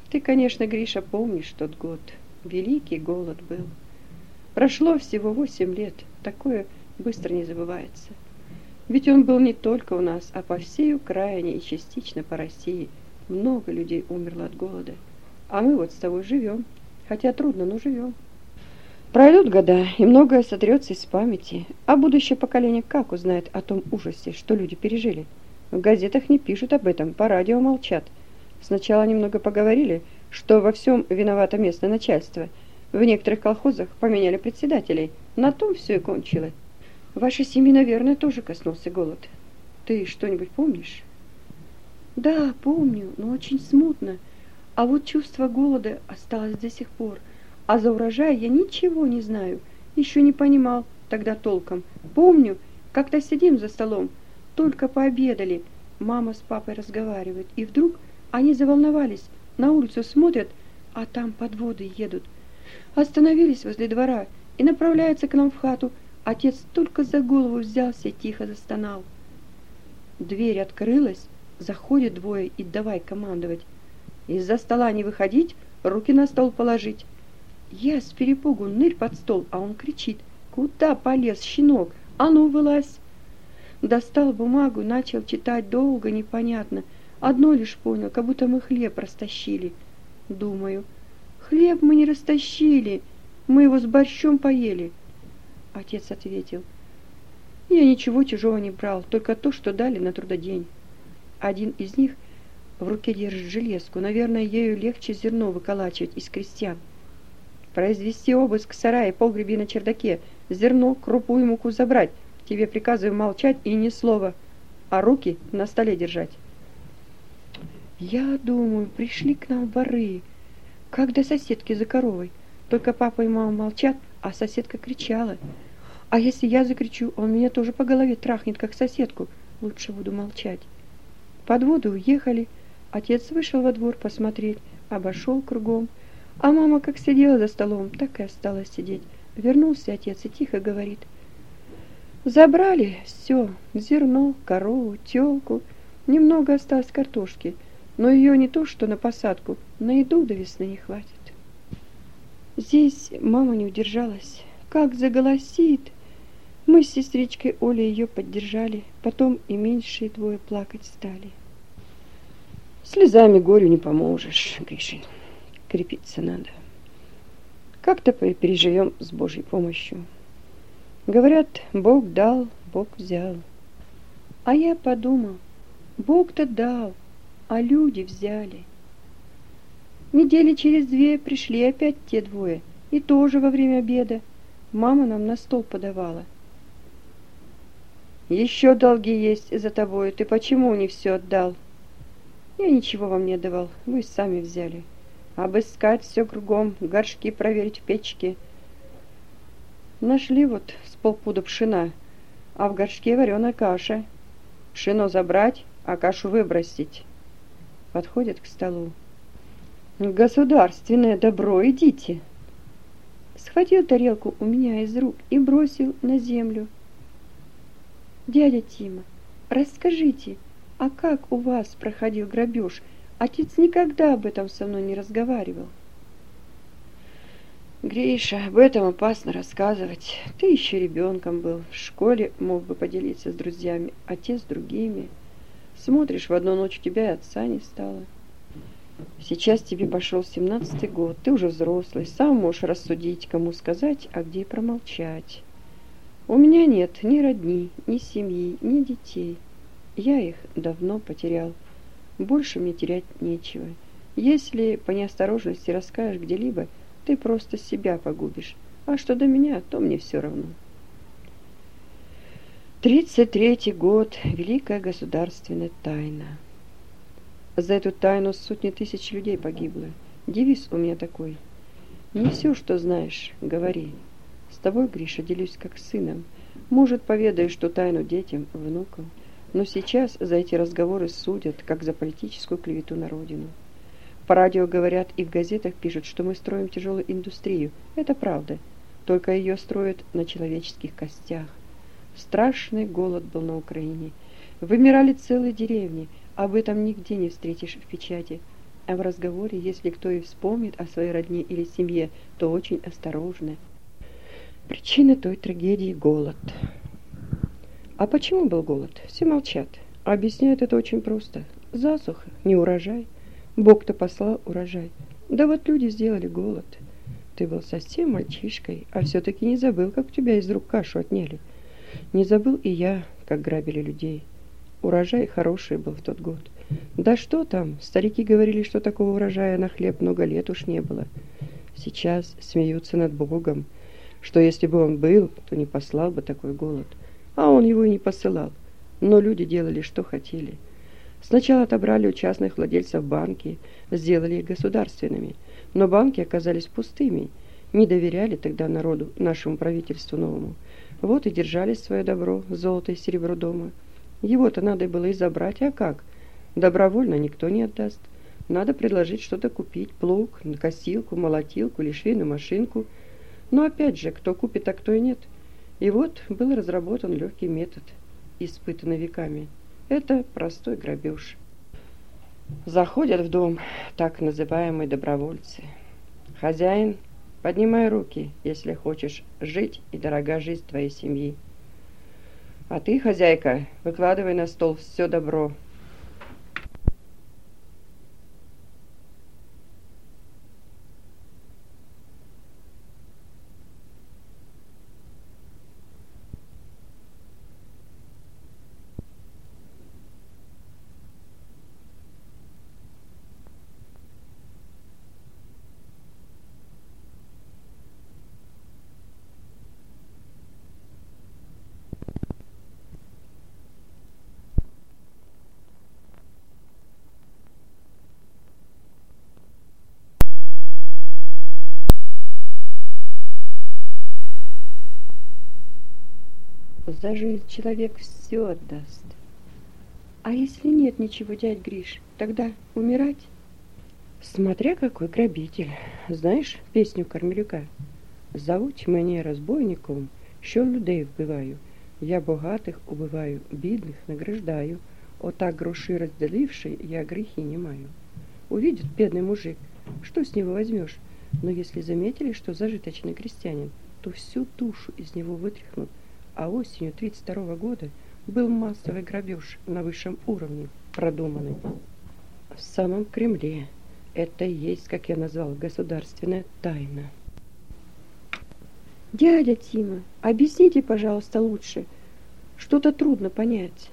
Ты, конечно, Гриша, помнишь тот год. Великий голод был. Прошло всего 8 лет. Такое быстро не забывается. Ведь он был не только у нас, а по всей Украине и частично по России. Много людей умерло от голода. А мы вот с тобой живем. Хотя трудно, но живем. Пройдут года, и многое сотрется из памяти. А будущее поколение как узнает о том ужасе, что люди пережили? В газетах не пишут об этом, по радио молчат. Сначала немного поговорили, что во всем виновато местное начальство. В некоторых колхозах поменяли председателей. На том все и кончилось. Вашей семьи, наверное, тоже коснулся голод. Ты что-нибудь помнишь? Да, помню, но очень смутно. А вот чувство голода осталось до сих пор. А за урожай я ничего не знаю. Еще не понимал тогда толком. Помню, как-то сидим за столом, только пообедали. Мама с папой разговаривают, и вдруг они заволновались, на улицу смотрят, а там подводы едут. Остановились возле двора и направляются к нам в хату. Отец только за голову взялся и тихо застонал. Дверь открылась, заходят двое и давай командовать. Из-за стола не выходить, руки на стол положить. Я с перепугу нырь под стол, а он кричит: «Куда полез, щенок? А ну, вылазь!» Достал бумагу, начал читать долго, непонятно. Одно лишь понял, как будто мы хлеб растащили. Думаю, хлеб мы не растащили, мы его с борщом поели. Отец ответил: я ничего чужого не брал, только то, что дали на трудодень. Один из них в руке держит железку, наверное, ею легче зерно выколачивать из крестьян. Произвести обыск сарая, погреби на чердаке, зерно, крупу и муку забрать. Тебе приказываю молчать и ни слова, а руки на столе держать. Я думаю, пришли к нам воры, как до соседки за коровой. Только папа и мама молчат, а соседка кричала. А если я закричу, он меня тоже по голове трахнет, как соседку. Лучше буду молчать. Подводы уехали. Отец вышел во двор посмотреть, обошел кругом. А мама как сидела за столом, так и осталась сидеть. Вернулся отец и тихо говорит: забрали все, зерно, корову, тёлку. Немного осталось картошки, но ее не то что на посадку, на еду до весны не хватит. Здесь мама не удержалась. Как заголосит! Мы с сестричкой Олей ее поддержали, потом и меньшие двое плакать стали. Слезами горю не поможешь, Гришин. Крепиться надо. Как-то переживем с Божьей помощью. Говорят, Бог дал, Бог взял. А я подумал, Бог-то дал, а люди взяли. Недели через 2 пришли опять те двое, и тоже во время обеда. Мама нам на стол подавала. Еще долги есть за тобой, ты почему не все отдал? Я ничего вам не давал, вы сами взяли. Обыскать все кругом, горшки проверить в печке. Нашли вот с полпуда пшена, а в горшке вареная каша. Пшено забрать, а кашу выбросить. Подходят к столу. Государственное добро, идите. Схватил тарелку у меня из рук и бросил на землю. Дядя Тима, расскажите, а как у вас проходил грабеж? Отец никогда об этом со мной не разговаривал. Гриша, об этом опасно рассказывать. Ты еще ребенком был. В школе мог бы поделиться с друзьями, отец с другими. Смотришь, в одну ночь у тебя и отца не стало. Сейчас тебе пошел 17-й год, ты уже взрослый, сам можешь рассудить, кому сказать, а где промолчать. У меня нет ни родни, ни семьи, ни детей. Я их давно потерял. Больше мне терять нечего. Если по неосторожности расскажешь где-либо, ты просто себя погубишь. А что до меня, то мне все равно. 33-й год. Великая государственная тайна. За эту тайну сотни тысяч людей погибло. Девиз у меня такой: не все, что знаешь, говори. С тобой, Гриша, делюсь как с сыном. Может, поведаешь ту тайну детям, внукам. Но сейчас за эти разговоры судят, как за политическую клевету на родину. По радио говорят и в газетах пишут, что мы строим тяжелую индустрию. Это правда. Только ее строят на человеческих костях. Страшный голод был на Украине. Вымирали целые деревни. Об этом нигде не встретишь в печати. А в разговоре, если кто и вспомнит о своей родне или семье, то очень осторожно. Причина той трагедии – голод. А почему был голод? Все молчат. Объясняют это очень просто. Засуха, не урожай. Бог-то послал урожай. Да вот люди сделали голод. Ты был совсем мальчишкой, а все-таки не забыл, как у тебя из рук кашу отняли. Не забыл и я, как грабили людей. Урожай хороший был в тот год. Да что там, старики говорили, что такого урожая на хлеб много лет уж не было. Сейчас смеются над Богом, что если бы он был, то не послал бы такой голод. А он его и не посылал. Но люди делали, что хотели. Сначала отобрали у частных владельцев банки, сделали их государственными. Но банки оказались пустыми. Не доверяли тогда народу, нашему правительству новому. Вот и держали свое добро, золото и серебро дома. Его-то надо было и забрать, а как? Добровольно никто не отдаст. Надо предложить что-то купить, плуг, косилку, молотилку или швейную машинку. Но опять же, кто купит, а кто и нет. И вот был разработан легкий метод, испытанный веками. Это простой грабеж. Заходят в дом так называемые добровольцы. Хозяин, поднимай руки, если хочешь жить и дорога жизнь твоей семьи. А ты, хозяйка, выкладывай на стол все добро. За жизнь человек все отдаст. А если нет ничего, дядь Гриш, тогда умирать? Смотря какой грабитель. Знаешь песню Кармелюка? Зовуть мене разбойником, що людей вбиваю. Я богатих убиваю, бідних награждаю. Отак гроши разделивши, я грехи не маю. Увидит бедный мужик, что с него возьмешь? Но если заметили, что зажиточный крестьянин, то всю душу из него вытряхнут. А осенью 1932 года был массовый грабеж на высшем уровне, продуманный. В самом Кремле. Это и есть, как я назвал, государственная тайна. Дядя Тима, объясните, пожалуйста, лучше. Что-то трудно понять.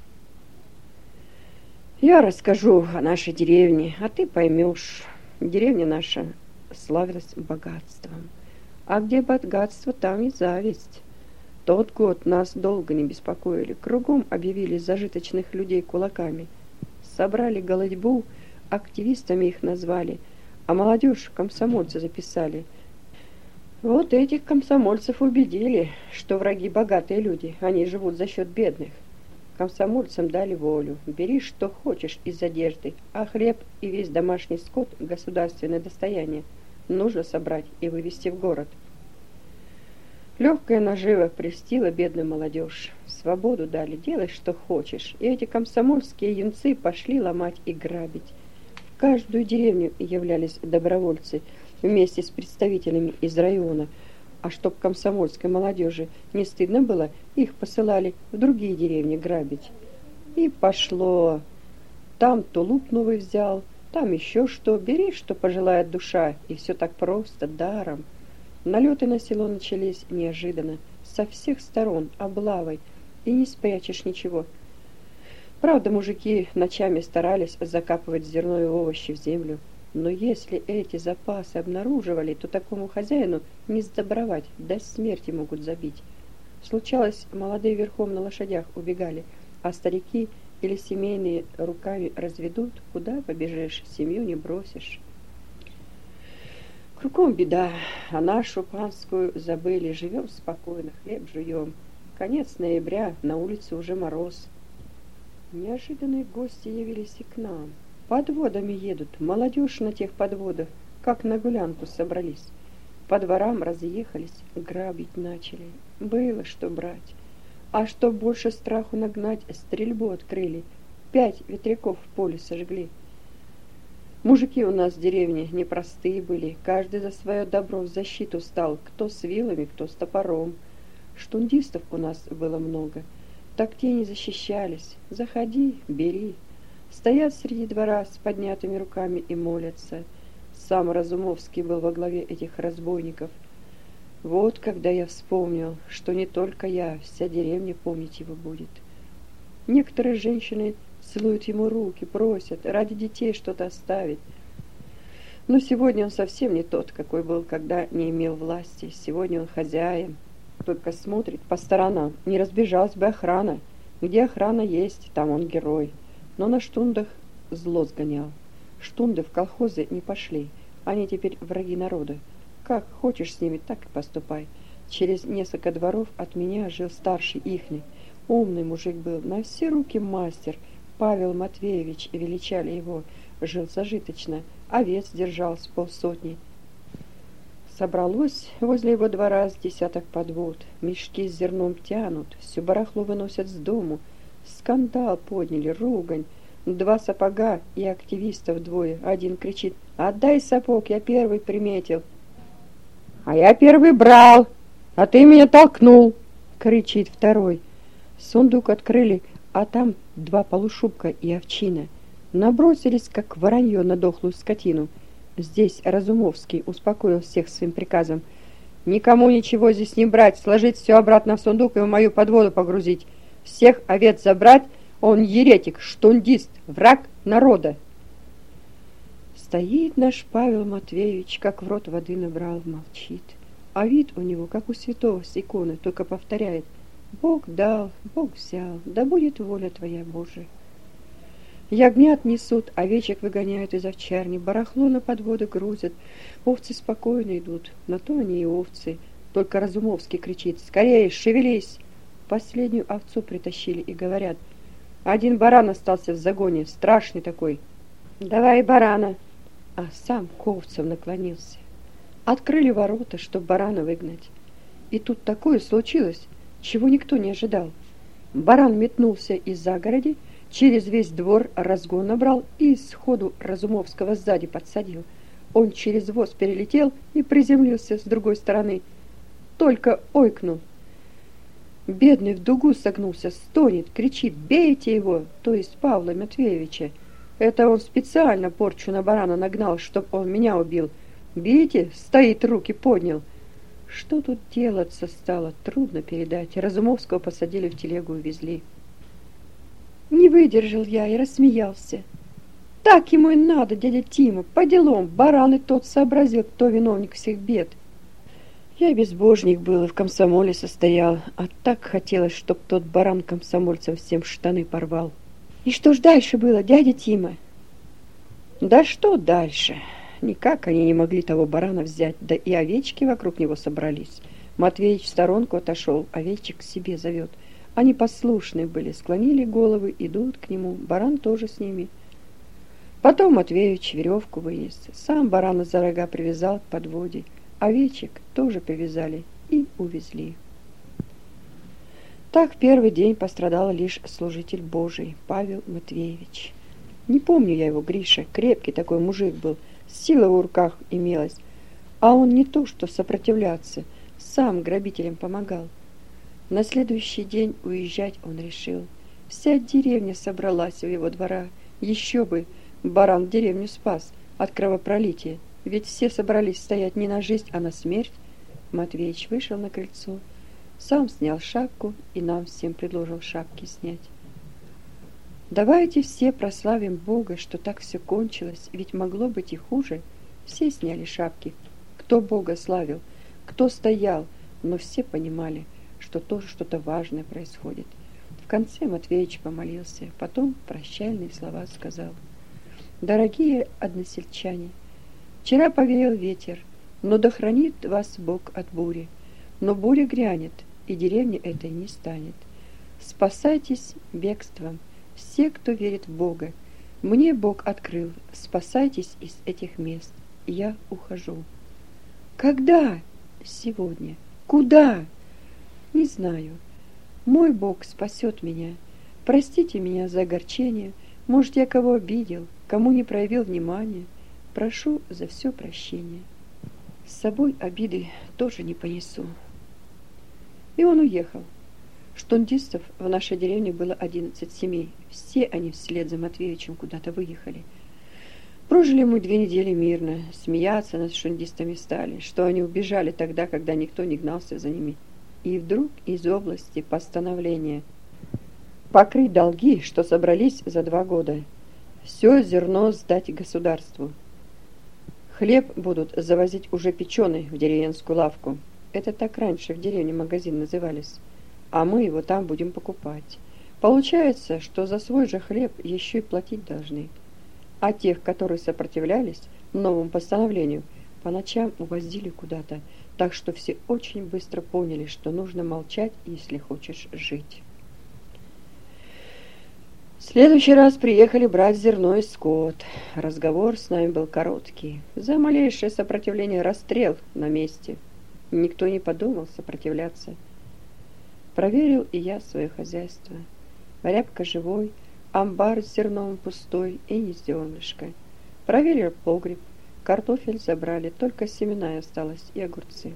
Я расскажу о нашей деревне, а ты поймешь. Деревня наша славилась богатством. А где богатство, там и зависть. Тот год нас долго не беспокоили. Кругом объявили зажиточных людей кулаками. Собрали голодьбу, активистами их назвали, а молодежь комсомольцы записали. Вот этих комсомольцев убедили, что враги богатые люди, они живут за счет бедных. Комсомольцам дали волю. Бери, что хочешь из одежды, а хлеб и весь домашний скот – государственное достояние. Нужно собрать и вывести в город. Легкая нажива прельстила бедную молодежь. Свободу дали, делай, что хочешь. И эти комсомольские юнцы пошли ломать и грабить. В каждую деревню являлись добровольцы вместе с представителями из района. А чтоб комсомольской молодежи не стыдно было, их посылали в другие деревни грабить. И пошло. Там тулуп новый взял, там еще что. Бери, что пожелает душа. И все так просто, даром. Налеты на село начались неожиданно, со всех сторон, облавой, и не спрячешь ничего. Правда, мужики ночами старались закапывать зерно и овощи в землю, но если эти запасы обнаруживали, то такому хозяину не сдобровать, до смерти могут забить. Случалось, молодые верхом на лошадях убегали, а старики или семейные руками разведут, куда побежишь, семью не бросишь. Кругом беда, а нашу панскую забыли, живем спокойно, хлеб жуем. Конец ноября, на улице уже мороз. Неожиданные гости явились и к нам. Подводами едут, молодежь на тех подводах, как на гулянку собрались. По дворам разъехались, грабить начали. Было что брать. А чтоб больше страху нагнать, стрельбу открыли. 5 ветряков в поле сожгли. Мужики у нас в деревне непростые были, каждый за свое добро в защиту стал, кто с вилами, кто с топором. Штундистов у нас было много, так те не защищались. Заходи, бери. Стоят среди двора с поднятыми руками и молятся. Сам Разумовский был во главе этих разбойников. Вот когда я вспомнил, что не только я, вся деревня помнить его будет. Некоторые женщины целуют ему руки, просят ради детей что-то оставить. Но сегодня он совсем не тот, какой был, когда не имел власти. Сегодня он хозяин, только смотрит по сторонам. Не разбежалась бы охрана. Где охрана есть, там он герой. Но на штундах зло сгонял. Штунды в колхозы не пошли. Они теперь враги народа. Как хочешь с ними, так и поступай. Через несколько дворов от меня жил старший ихний. Умный мужик был, на все руки мастер. Павел Матвеевич, величали его, жил зажиточно. Овец держал с полсотни. Собралось возле его двора с десяток подвод. Мешки с зерном тянут, все барахло выносят с дому. Скандал подняли, ругань. 2 сапога и активистов 2. Один кричит: «Отдай сапог, я первый приметил». «А я первый брал, а ты меня толкнул», — кричит второй. Сундук открыли, а там 2 полушубка и овчина. Набросились, как воронье на дохлую скотину. Здесь Разумовский успокоил всех своим приказом: «Никому ничего здесь не брать, сложить все обратно в сундук и в мою подводу погрузить. Всех овец забрать, он еретик, штундист, враг народа». Стоит наш Павел Матвеевич, как в рот воды набрал, молчит. А вид у него, как у святого с иконы, только повторяет: «Бог дал, Бог взял, да будет воля твоя, Божия». Ягнят несут, овечек выгоняют из овчарни, барахло на подводы грузят. Овцы спокойно идут, на то они и овцы. Только Разумовский кричит: «Скорее, шевелись!» Последнюю овцу притащили и говорят: «Один баран остался в загоне, страшный такой. Давай барана!» А сам к овцам наклонился. Открыли ворота, чтоб барана выгнать. И тут такое случилось, чего никто не ожидал. Баран метнулся из загороди, через весь двор разгон набрал и сходу Разумовского сзади подсадил. Он через воз перелетел и приземлился с другой стороны. Только ойкнул. Бедный в дугу согнулся, стонет, кричит: «Бейте его!» То есть Павла Матвеевича. Это он специально порчу на барана нагнал, чтоб он меня убил. «Бейте!» — стоит, руки поднял. Что тут делаться стало, трудно передать. Разумовского посадили в телегу и везли. Не выдержал я и рассмеялся. Так ему и надо, дядя Тима, по делам. Баран и тот сообразил, кто виновник всех бед. Я безбожник был и в комсомоле состоял, а так хотелось, чтоб тот баран комсомольцам всем штаны порвал. И что ж дальше было, дядя Тима? Да что дальше? Никак они не могли того барана взять, да и овечки вокруг него собрались. Матвеич в сторонку отошел, овечек к себе зовет. Они послушные были, склонили головы, идут к нему, баран тоже с ними. Потом Матвеич веревку вынес, сам барана за рога привязал к подводе, овечек тоже привязали и увезли. Так в первый день пострадал лишь служитель Божий, Павел Матвеевич. Не помню я его, Гриша, крепкий такой мужик был, сила в руках имелась, а он не то что сопротивляться, сам грабителям помогал. На следующий день уезжать он решил. Вся деревня собралась у его двора. Еще бы, баран деревню спас от кровопролития, ведь все собрались стоять не на жизнь, а на смерть. Матвеич вышел на крыльцо, сам снял шапку и нам всем предложил шапки снять. Давайте все прославим Бога, что так все кончилось, ведь могло быть и хуже. Все сняли шапки, кто Бога славил, кто стоял, но все понимали, что тоже что-то важное происходит. В конце Матвеич помолился, потом прощальные слова сказал: «Дорогие односельчане, вчера повеял ветер, но да хранит вас Бог от бури. Но буря грянет, и деревни этой не станет. Спасайтесь бегством, все, кто верит в Бога. Мне Бог открыл, спасайтесь из этих мест. Я ухожу». Когда? Сегодня. Куда? Не знаю. Мой Бог спасет меня. Простите меня за огорчение. Может, я кого обидел. Кому не проявил внимания, прошу за все прощения. С собой обиды тоже не понесу. И он уехал. Штундистов в нашей деревне было 11 семей. Все они вслед за Матвеевичем куда-то выехали. Прожили мы 2 недели мирно. Смеяться над штундистами стали, что они убежали тогда, когда никто не гнался за ними. И вдруг из области постановление покрыть долги, что собрались за 2 года. Все зерно сдать государству. Хлеб будут завозить уже печеный в деревенскую лавку. Это так раньше в деревне магазин назывались. А мы его там будем покупать. Получается, что за свой же хлеб еще и платить должны. А тех, которые сопротивлялись новому постановлению, по ночам увозили куда-то, так что все очень быстро поняли, что нужно молчать, если хочешь жить. В следующий раз приехали брать зерно и скот. Разговор с нами был короткий. За малейшее сопротивление расстрел на месте. Никто не подумал сопротивляться. Проверил и я свое хозяйство. Рябка живой, амбар с зерном пустой и не зернышко. Проверил погреб. Картофель забрали, только семена осталось и огурцы.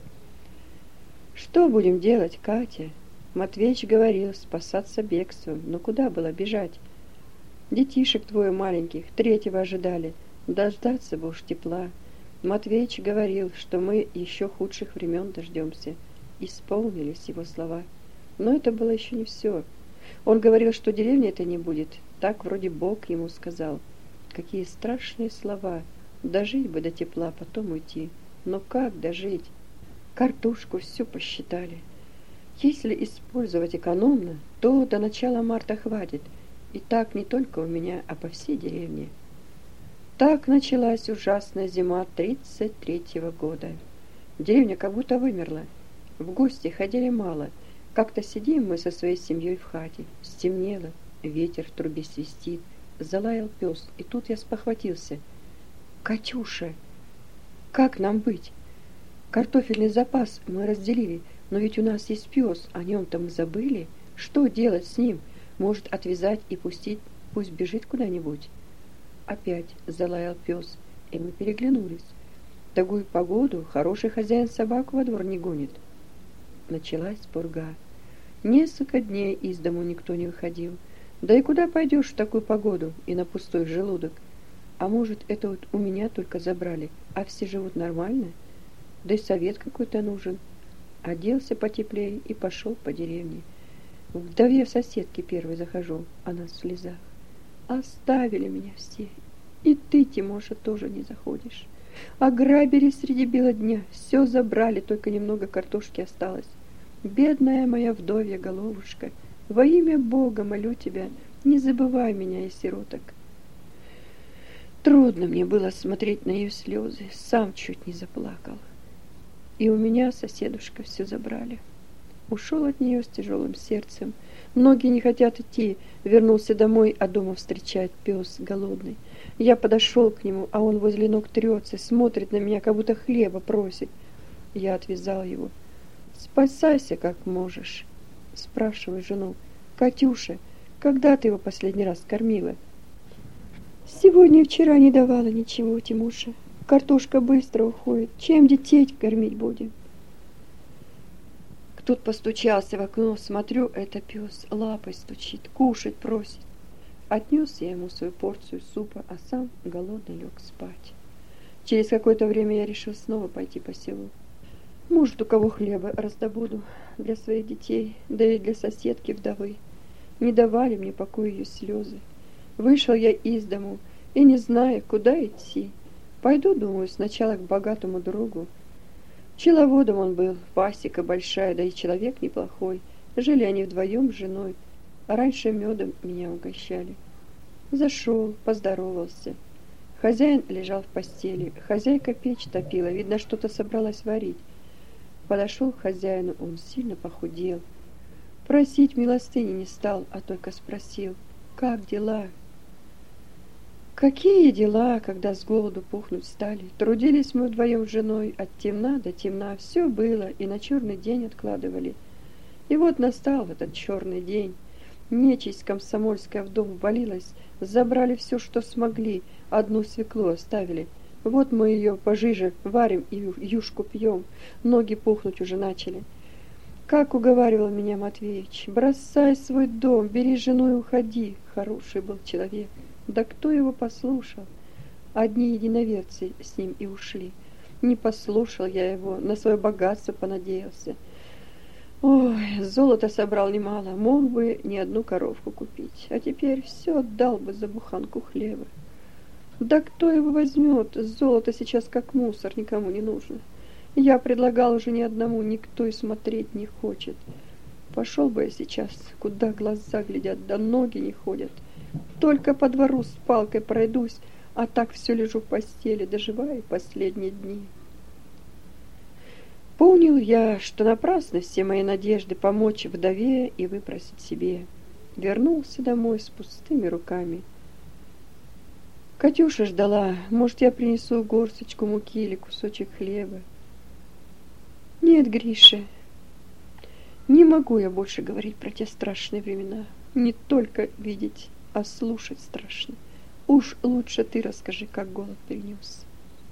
Что будем делать, Катя? Матвеич говорил спасаться бегством, но куда было бежать? Детишек 2 маленьких, 3-го ожидали. Дождаться бы уж тепла. Матвеич говорил, что мы еще худших времен дождемся. Исполнились его слова. Но это было еще не все. Он говорил, что деревни это не будет. Так вроде Бог ему сказал. Какие страшные слова. Дожить бы до тепла, потом уйти. Но как дожить? Картошку всю посчитали. Если использовать экономно, то до начала марта хватит. И так не только у меня, а по всей деревне. Так началась ужасная зима 33-го года. Деревня как будто вымерла. В гости ходили мало. Как-то сидим мы со своей семьей в хате. Стемнело, ветер в трубе свистит. Залаял пес, и тут я спохватился. «Катюша, как нам быть? Картофельный запас мы разделили, но ведь у нас есть пес, о нем-то мы забыли. Что делать с ним? Может, отвязать и пустить, пусть бежит куда-нибудь?» Опять залаял пес, и мы переглянулись. В такую погоду хороший хозяин собаку во двор не гонит. Началась пурга. Несколько дней из дому никто не выходил. Да и куда пойдешь в такую погоду и на пустой желудок? А может, это вот у меня только забрали, а все живут нормально? Да и совет какой-то нужен. Оделся потеплее и пошел по деревне. К вдове в соседке первой захожу, она в слезах. Оставили меня все. И ты, Тимоша, тоже не заходишь. Ограбили среди бела дня, все забрали, только немного картошки осталось. Бедная моя вдовья головушка, во имя Бога молю тебя, не забывай меня и сироток. Трудно мне было смотреть на ее слезы, сам чуть не заплакал. И у меня соседушка все забрали. Ушел от нее с тяжелым сердцем. Многие не хотят идти. Вернулся домой, а дома встречает пес голодный. Я подошел к нему, а он возле ног трется, смотрит на меня, как будто хлеба просит. Я отвязал его. «Спасайся, как можешь». Спрашиваю жену. «Катюша, когда ты его последний раз кормила?» «Сегодня и вчера не давала ничего, Тимуша. Картошка быстро уходит. Чем детей кормить будем?» Тут постучался в окно, смотрю, это пес лапой стучит, кушать просит. Отнес я ему свою порцию супа, а сам голодный лег спать. Через какое-то время я решил снова пойти по селу. Может, у кого хлеба раздобуду для своих детей, да и для соседки вдовы. Не давали мне покоя ее слезы. Вышел я из дому и не знаю, куда идти. Пойду, думаю, сначала к богатому другу. Пчеловодом он был, пасека большая, да и человек неплохой. Жили они вдвоем с женой, а раньше медом меня угощали. Зашел, поздоровался. Хозяин лежал в постели, хозяйка печь топила, видно, что-то собралась варить. Подошел к хозяину, он сильно похудел. Просить милостыни не стал, а только спросил, как дела? Какие дела, когда с голоду пухнуть стали? Трудились мы вдвоем с женой от темна до темна, все было, и на черный день откладывали. И вот настал этот черный день. Нечисть комсомольская в дом ввалилась, забрали все, что смогли, одну свеклу оставили. Вот мы ее пожиже варим и юшку пьем, ноги пухнуть уже начали. Как уговаривал меня Матвеич, бросай свой дом, бери жену и уходи. Хороший был человек, да кто его послушал? Одни единоверцы с ним и ушли. Не послушал я его, на свое богатство понадеялся. Ой, золота собрал немало, мог бы не одну коровку купить, а теперь все отдал бы за буханку хлеба. Да кто его возьмет? Золото сейчас как мусор, никому не нужно. Я предлагал уже ни одному, никто и смотреть не хочет. Пошел бы я сейчас, куда глаза глядят, да ноги не ходят. Только по двору с палкой пройдусь, а так все лежу в постели, доживаю последние дни. Помнил я, что напрасно все мои надежды помочь вдове и выпросить себе. Вернулся домой с пустыми руками. Катюша ждала, может, я принесу горсточку муки или кусочек хлеба. Нет, Гриша, не могу я больше говорить про те страшные времена. Не только видеть, а слушать страшно. Уж лучше ты расскажи, как голод перенес.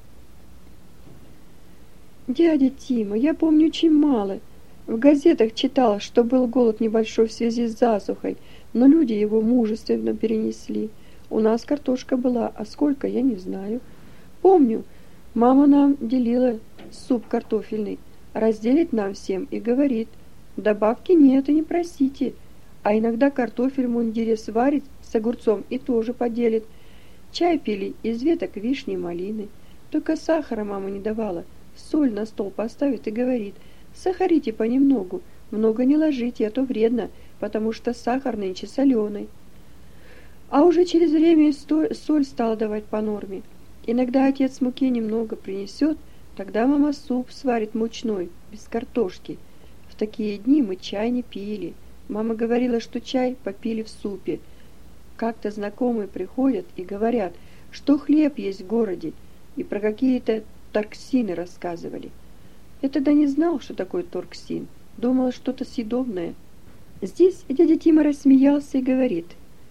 Дядя Тима, я помню очень мало. В газетах читала, что был голод небольшой в связи с засухой, но люди его мужественно перенесли. У нас картошка была, а сколько, я не знаю. Помню, мама нам делила суп картофельный, разделит нам всем и говорит, добавки нет и не просите. А иногда картофель в мундире сварит с огурцом и тоже поделит. Чай пили из веток вишни и малины. Только сахара мама не давала. Соль на стол поставит и говорит, сахарите понемногу, много не ложите, а то вредно, потому что сахар нынче соленый. А уже через время соль стала давать по норме. Иногда отец муки немного принесет, тогда мама суп сварит мучной, без картошки. В такие дни мы чай не пили. Мама говорила, что чай попили в супе. Как-то знакомые приходят и говорят, что хлеб есть в городе, и про какие-то торксины рассказывали. Я тогда не знал, что такое торксин, думала, что-то съедобное. Здесь дядя Тима рассмеялся и говорит,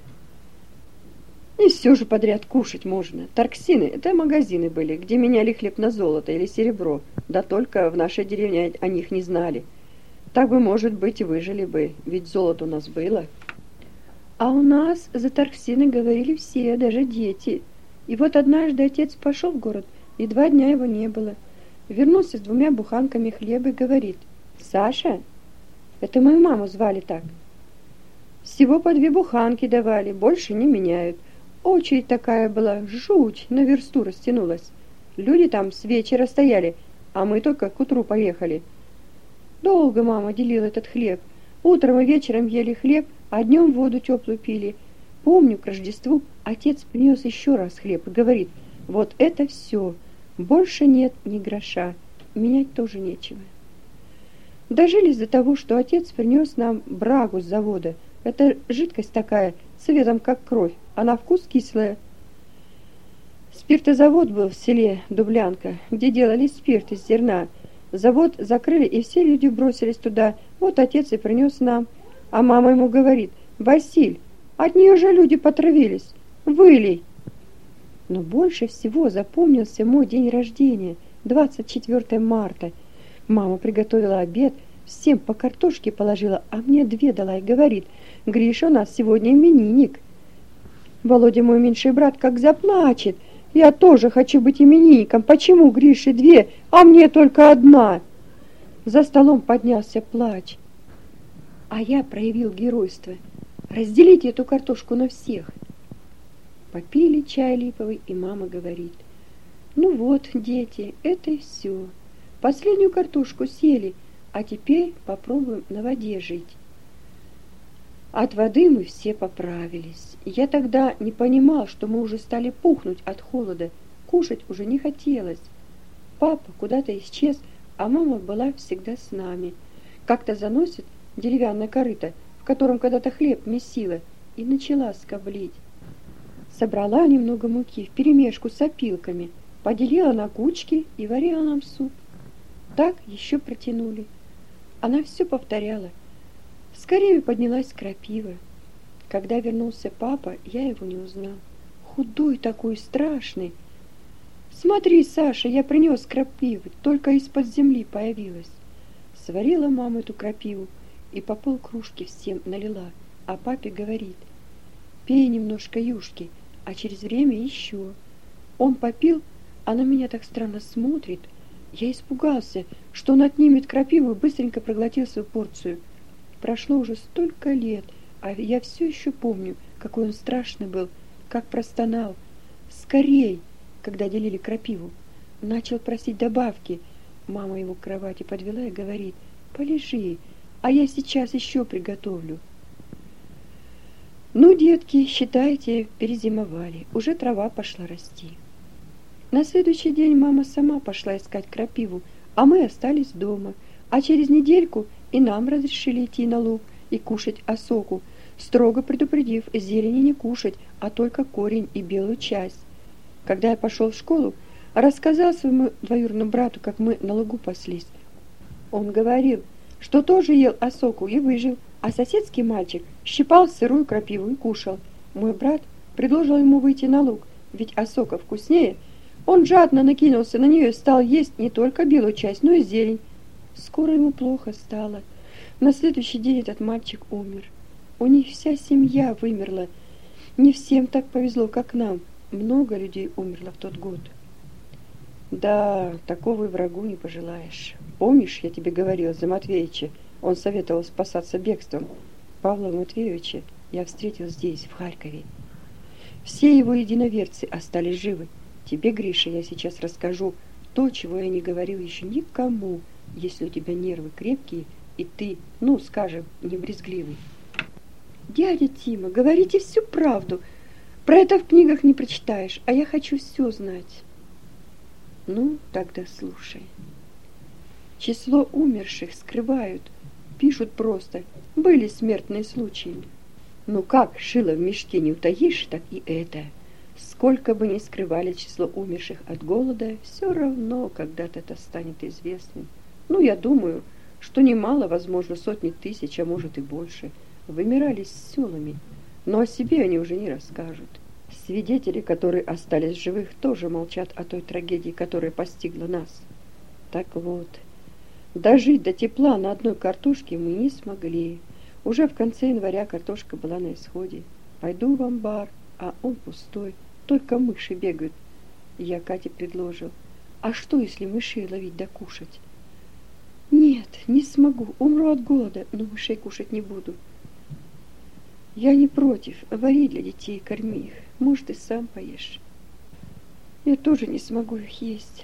и все же подряд кушать можно. Торксины — это магазины были, где меняли хлеб на золото или серебро, да только в нашей деревне о них не знали. Так бы, может быть, и выжили бы, ведь золото у нас было. А у нас за торксины говорили все, даже дети. И вот однажды отец пошел в город, и 2 дня его не было. Вернулся с 2 буханками хлеба и говорит, «Саша, это мою маму звали так. Всего по 2 буханки давали, больше не меняют. Очередь такая была, жуть, на версту растянулась. Люди там с вечера стояли, а мы только к утру поехали. Долго мама делила этот хлеб. Утром и вечером ели хлеб, а днем воду теплую пили. Помню, к Рождеству отец принес еще раз хлеб и говорит, вот это все, больше нет ни гроша, менять тоже нечего. Дожились до того, что отец принес нам брагу с завода. Это жидкость такая, цветом как кровь, а на вкус кислая. Спиртозавод был в селе Дублянка, где делали спирт из зерна. Завод закрыли, и все люди бросились туда. Вот отец и принес нам. А мама ему говорит, Василь, от нее же люди потравились, вылей. Но больше всего запомнился мой день рождения, 24 марта. Мама приготовила обед, всем по картошке положила, а мне 2 дала и говорит, Гриша, у нас сегодня именинник. Володя, мой меньший брат, как заплачет. Я тоже хочу быть именинником. Почему Грише 2, а мне только 1? За столом поднялся плач. А я проявил геройство. Разделите эту картошку на всех. Попили чай липовый, и мама говорит, ну вот, дети, это и все. Последнюю картошку съели, а теперь попробуем на воде жить. От воды мы все поправились. Я тогда не понимал, что мы уже стали пухнуть от холода. Кушать уже не хотелось. Папа куда-то исчез, а мама была всегда с нами. Как-то заносит деревянное корыто, в котором когда-то хлеб месила, и начала скоблить. Собрала немного муки вперемешку с опилками, поделила на кучки и варила нам суп. Так еще протянули. Она все повторяла. Скорее поднялась крапива. Когда вернулся папа, я его не узнал. Худой такой, страшный. Смотри, Саша, я принес крапивы, только из-под земли появилась. Сварила мама эту крапиву и по полкружки всем налила, а папе говорит: пей немножко юшки, а через время еще. Он попил, а на меня так странно смотрит. Я испугался, что он отнимет крапиву и быстренько проглотил свою порцию. Прошло уже столько лет, а я все еще помню, какой он страшный был, как простонал. Скорей, когда делили крапиву. Начал просить добавки. Мама его к кровати подвела и говорит: полежи, а я сейчас еще приготовлю. Ну, детки, считайте, перезимовали. Уже трава пошла расти. На следующий день мама сама пошла искать крапиву, а мы остались дома. А через недельку и нам разрешили идти на луг и кушать осоку, строго предупредив зелени не кушать, а только корень и белую часть. Когда я пошел в школу, рассказал своему двоюродному брату, как мы на лугу паслись. Он говорил, что тоже ел осоку и выжил, а соседский мальчик щипал сырую крапиву и кушал. Мой брат предложил ему выйти на луг, ведь осока вкуснее. Он жадно накинулся на нее и стал есть не только белую часть, но и зелень. Скоро ему плохо стало. На следующий день этот мальчик умер. У них вся семья вымерла. Не всем так повезло, как нам. Много людей умерло в тот год. Да, такого и врагу не пожелаешь. Помнишь, я тебе говорил за Матвеича? Он советовал спасаться бегством. Павла Матвеевича я встретил здесь, в Харькове. Все его единоверцы остались живы. Тебе, Гриша, я сейчас расскажу то, чего я не говорил еще никому, если у тебя нервы крепкие, и ты, ну, скажем, не брезгливый. Дядя Тима, говорите всю правду. Про это в книгах не прочитаешь, а я хочу все знать. Ну, тогда слушай. Число умерших скрывают, пишут просто. Были смертные случаи. Ну как шило в мешке не утаишь, так и это. Сколько бы ни скрывали число умерших от голода, все равно когда-то это станет известным. Ну, я думаю, что немало, возможно, сотни тысяч, а может и больше, вымирали с селами, но о себе они уже не расскажут. Свидетели, которые остались живых, тоже молчат о той трагедии, которая постигла нас. Так вот, дожить до тепла на одной картошке мы не смогли. Уже в конце января картошка была на исходе. Пойду в амбар, а он пустой, только мыши бегают. Я Кате предложил: а что, если мышей ловить да кушать? Нет, не смогу, умру от голода, но мышей кушать не буду. Я не против, вари для детей, корми их, может, и сам поешь. Я тоже не смогу их есть.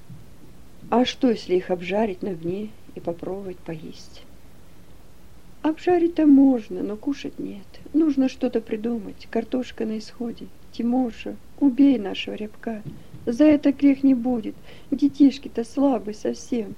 А что, если их обжарить на огне и попробовать поесть? Обжарить-то можно, но кушать нет. Нужно что-то придумать. Картошка на исходе. Тимоша, убей нашего рябка. За это грех не будет. Детишки-то слабые совсем.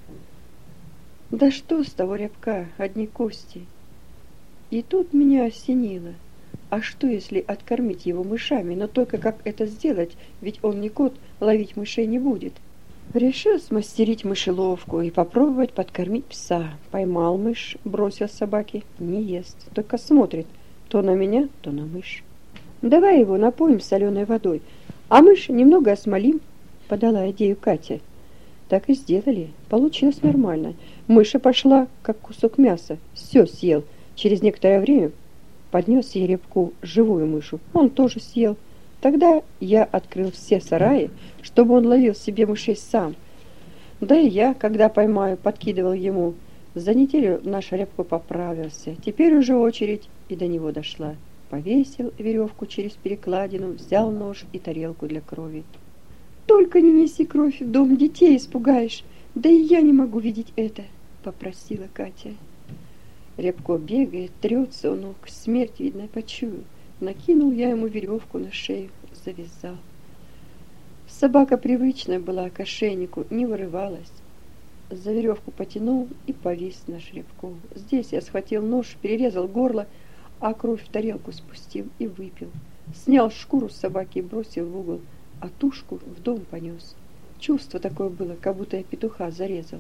Да что с того рябка, одни кости. И тут меня осенило. А что, если откормить его мышами? Но только как это сделать? Ведь он не кот, ловить мышей не будет. Решил смастерить мышеловку и попробовать подкормить пса. Поймал мышь, бросил собаке, не ест, только смотрит то на меня, то на мышь. Давай его напоим соленой водой, а мышь немного осмолим, подала идею Катя. Так и сделали, получилось нормально. Мыша пошла, как кусок мяса, все съел. Через некоторое время поднес ей рябку живую мышу, он тоже съел. Тогда я открыл все сараи, чтобы он ловил себе мышей сам. Да и я, когда поймаю, подкидывал ему. За неделю наш рябко поправился. Теперь уже очередь и до него дошла. Повесил веревку через перекладину, взял нож и тарелку для крови. «Только не неси кровь в дом, детей испугаешь. Да и я не могу видеть это», — попросила Катя. Рябко бегает, трется у ног, смерть, видно, почуял. Накинул я ему веревку на шею, завязал. Собака привычная была к ошейнику, не вырывалась. За веревку потянул и повис на Рябко. Здесь я схватил нож, перерезал горло, а кровь в тарелку спустил и выпил. Снял шкуру с собаки и бросил в угол, а тушку в дом понес. Чувство такое было, как будто я петуха зарезал.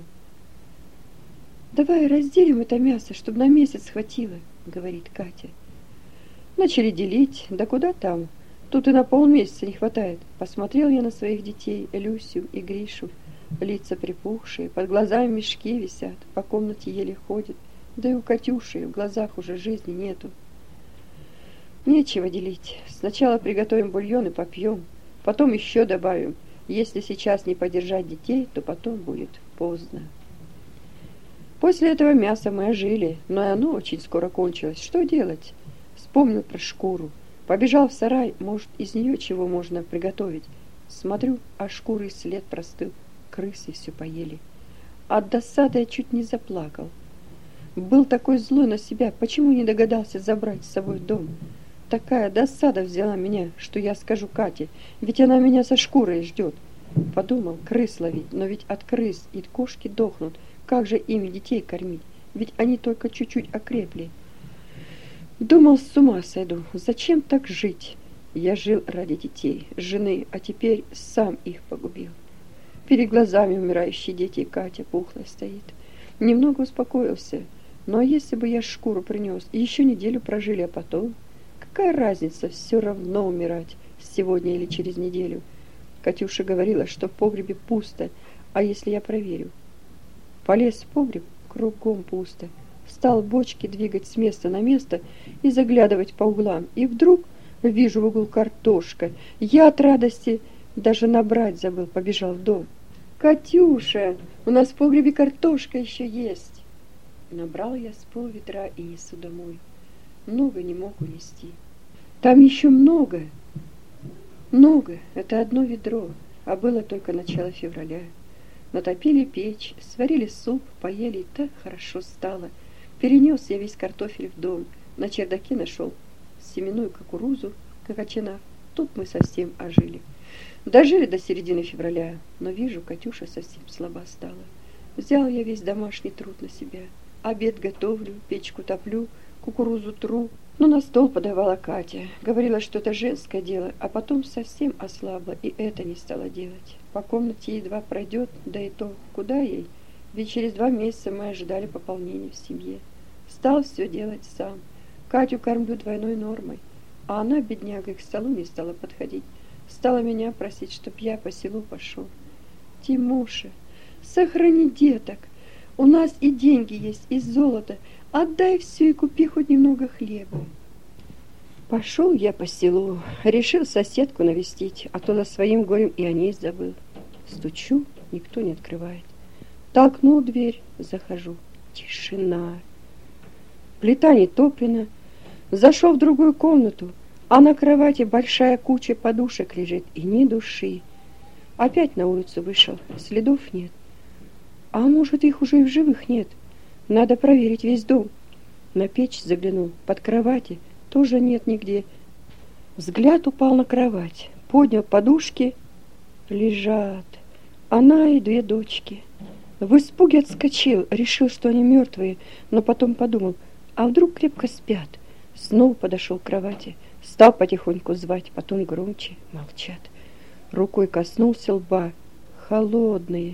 «Давай разделим это мясо, чтобы на месяц хватило», — говорит Катя. Начали делить, да куда там? Тут и на полмесяца не хватает. Посмотрел я на своих детей, Люсю и Гришу. Лица припухшие, под глазами мешки висят, по комнате еле ходят. Да и у Катюши в глазах уже жизни нету. Нечего делить. Сначала приготовим бульон и попьем, потом еще добавим. Если сейчас не подержать детей, то потом будет поздно. После этого мяса мы ожили, но и оно очень скоро кончилось. Что делать? Вспомнил про шкуру. Побежал в сарай, может, из нее чего можно приготовить. Смотрю, а шкуры и след простыл. Крысы все поели. От досады я чуть не заплакал. Был такой злой на себя, почему не догадался забрать с собой в дом? Такая досада взяла меня, что я скажу Кате, ведь она меня со шкурой ждет. Подумал, крыс ловить, но ведь от крыс и кошки дохнут. Как же ими детей кормить? Ведь они только чуть-чуть окрепли. Думал, с ума сойду. Зачем так жить? Я жил ради детей, жены, а теперь сам их погубил. Перед глазами умирающие дети, Катя пухлая стоит. Немного успокоился. Но если бы я шкуру принес, и еще неделю прожили, а потом... Какая разница, все равно умирать, сегодня или через неделю. Катюша говорила, что в погребе пусто, а если я проверю? Полез в погреб, кругом пусто. Стал бочки двигать с места на место и заглядывать по углам. И вдруг вижу в углу картошка. Я от радости даже набрать забыл, побежал в дом. «Катюша, у нас в погребе картошка еще есть!» Набрал я с пол-ведра и несу домой. Много не мог унести. Там еще много. Много. Это одно ведро, а было только начало февраля. Натопили печь, сварили суп, поели, и так хорошо стало. Перенес я весь картофель в дом. На чердаке нашел семенную кукурузу, кокочина. Тут мы совсем ожили. Дожили до середины февраля, но вижу, Катюша совсем слаба стала. Взял я весь домашний труд на себя. Обед готовлю, печку топлю, кукурузу тру. Но на стол подавала Катя. Говорила, что это женское дело, а потом совсем ослабла и это не стала делать. По комнате едва пройдет, да и то, куда ей? Ведь через 2 месяца мы ожидали пополнения в семье. Стал все делать сам. Катю кормлю двойной нормой, а она, бедняга, к столу не стала подходить. Стала меня просить, чтоб я по селу пошел. Тимоша, сохрани деток. У нас и деньги есть, и золото. Отдай все и купи хоть немного хлеба. Пошел я по селу, решил соседку навестить, а то за своим горем и о ней забыл. Стучу, никто не открывает. Толкнул дверь, захожу. Тишина. Плита не топлена. Зашел в другую комнату, а на кровати большая куча подушек лежит и ни души. Опять на улицу вышел, следов нет. А может, их уже и в живых нет. Надо проверить весь дом. На печь заглянул, под кровати тоже нет нигде. Взгляд упал на кровать, поднял подушки. Лежат она и 2 дочки. В испуге отскочил, решил, что они мертвые, но потом подумал, а вдруг крепко спят. Снова подошел к кровати, стал потихоньку звать, потом громче, молчат. Рукой коснулся лба, холодные.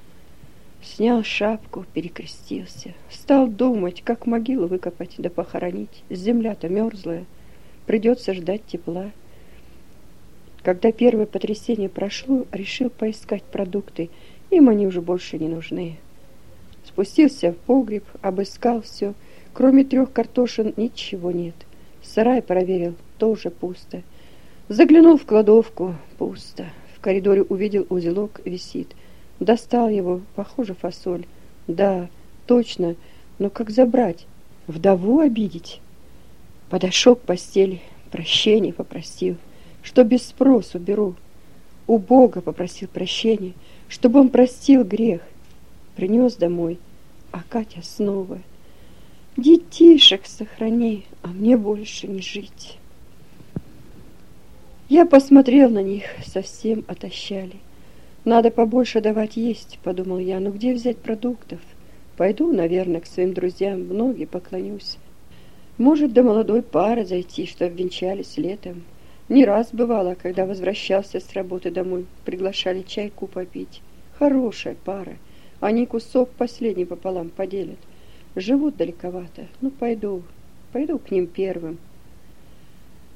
Снял шапку, перекрестился. Стал думать, как могилу выкопать да похоронить. Земля-то мерзлая, придется ждать тепла. Когда первое потрясение прошло, решил поискать продукты. Им они уже больше не нужны. Спустился в погреб, обыскал все. Кроме 3 картошин ничего нет. Сарай проверил, тоже пусто. Заглянул в кладовку, пусто. В коридоре увидел узелок, висит. Достал его, похоже, фасоль. Да, точно, но как забрать? Вдову обидеть? Подошел к постели, прощения попросил, что без спросу беру. У Бога попросил прощения, чтобы он простил грех. Принес домой, а Катя снова. Детишек сохрани, а мне больше не жить. Я посмотрел на них, совсем отощали. Надо побольше давать есть, подумал я, но где взять продуктов? Пойду, наверное, к своим друзьям, в ноги поклонюсь. Может, до молодой пары зайти, что обвенчались летом. Не раз бывало, когда возвращался с работы домой, приглашали чайку попить. Хорошая пара, они кусок последний пополам поделят. Живут далековато, ну пойду к ним первым.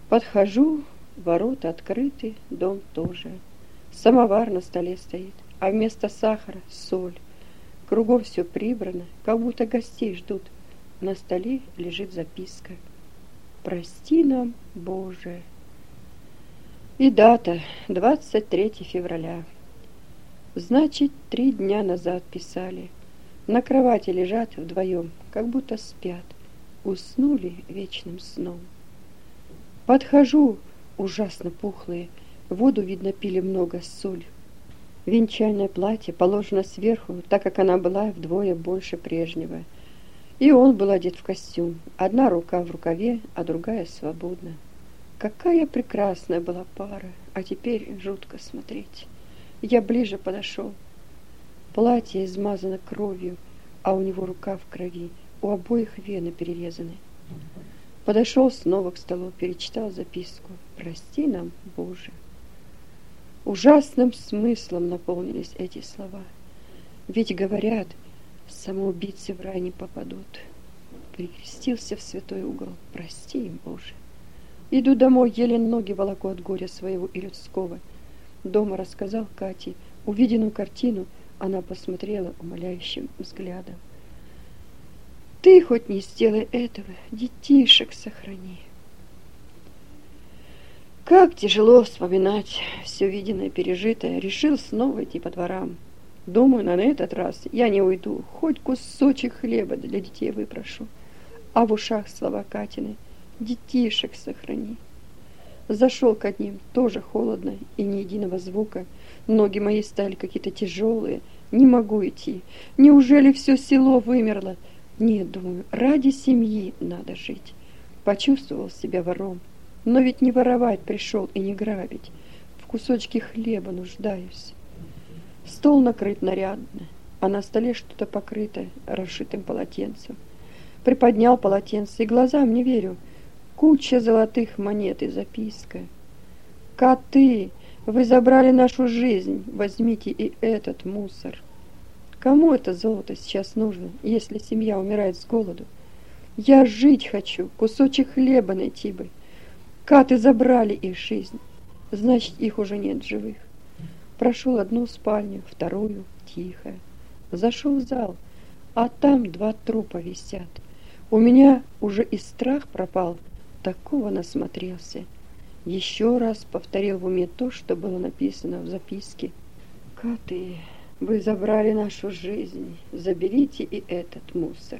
Подхожу, ворота открыты, дом тоже. Самовар на столе стоит, а вместо сахара соль. Кругом все прибрано, как будто гостей ждут. На столе лежит записка: «Прости нам, Боже». И дата 23 февраля. Значит, 3 дня назад писали. На кровати лежат вдвоем, как будто спят. Уснули вечным сном. Подхожу, ужасно пухлые, воду, видно, пили много с солью. Венчальное платье положено сверху, так как она была вдвое больше прежнего. И он был одет в костюм. Одна рука в рукаве, а другая свободна. Какая прекрасная была пара, а теперь жутко смотреть. Я ближе подошел. Платье измазано кровью, а у него рука в крови, у обоих вены перерезаны. Подошел снова к столу, перечитал записку: «Прости нам, Боже». Ужасным смыслом наполнились эти слова. Ведь говорят, самоубийцы в рай не попадут. Перекрестился в святой угол: «Прости им, Боже». Иду домой, еле ноги волоку от горя своего и людского. Дома рассказал Кате увиденную картину, она посмотрела умоляющим взглядом. «Ты хоть не сделай этого, детишек сохрани». Как тяжело вспоминать все виденное, пережитое. Решил снова идти по дворам. Думаю, на этот раз я не уйду, хоть кусочек хлеба для детей выпрошу. А в ушах слова Катины: «Детишек сохрани». Зашел к одним, тоже холодно и ни единого звука. Ноги мои стали какие-то тяжелые, не могу идти. Неужели все село вымерло? Нет, думаю, ради семьи надо жить. Почувствовал себя вором. Но ведь не воровать пришел и не грабить. В кусочке хлеба нуждаюсь. Стол накрыт нарядно, а на столе что-то покрыто расшитым полотенцем. Приподнял полотенце и глазам не верю. Куча золотых монет и записка: «Коты, вы забрали нашу жизнь, возьмите и этот мусор». Кому это золото сейчас нужно, если семья умирает с голоду? Я жить хочу, кусочек хлеба найти бы. Каты забрали их жизнь, значит, их уже нет в живых. Прошел одну спальню, вторую, тихо. Зашел в зал, а там 2 трупа висят. У меня уже и страх пропал, такого насмотрелся. Еще раз повторил в уме то, что было написано в записке: «Коты, вы забрали нашу жизнь, заберите и этот мусор».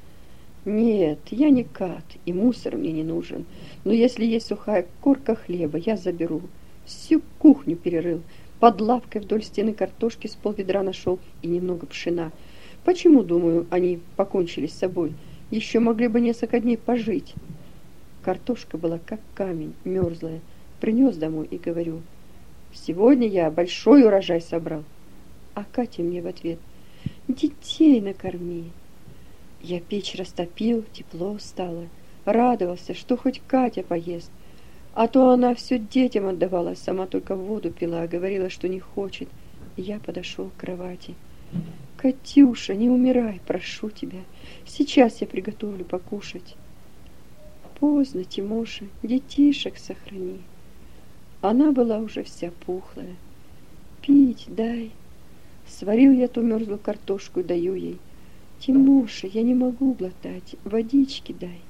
Нет, я не кат, и мусор мне не нужен. Но если есть сухая корка хлеба, я заберу. Всю кухню перерыл. Под лавкой вдоль стены картошки с полведра нашел и немного пшена. Почему, думаю, они покончили с собой? Еще могли бы несколько дней пожить. Картошка была как камень, мерзлая. Принес домой и говорю: «Сегодня я большой урожай собрал». А Катя мне в ответ: «Детей накорми». Я печь растопил, тепло стало. Радовался, что хоть Катя поест. А то она все детям отдавала, сама только воду пила, говорила, что не хочет. Я подошел к кровати. «Катюша, не умирай, прошу тебя. Сейчас я приготовлю покушать». «Поздно, Тимоша, детишек сохрани». Она была уже вся пухлая. «Пить дай». Сварил я ту мерзлую картошку и даю ей. «Тимоша, я не могу глотать, водички дай».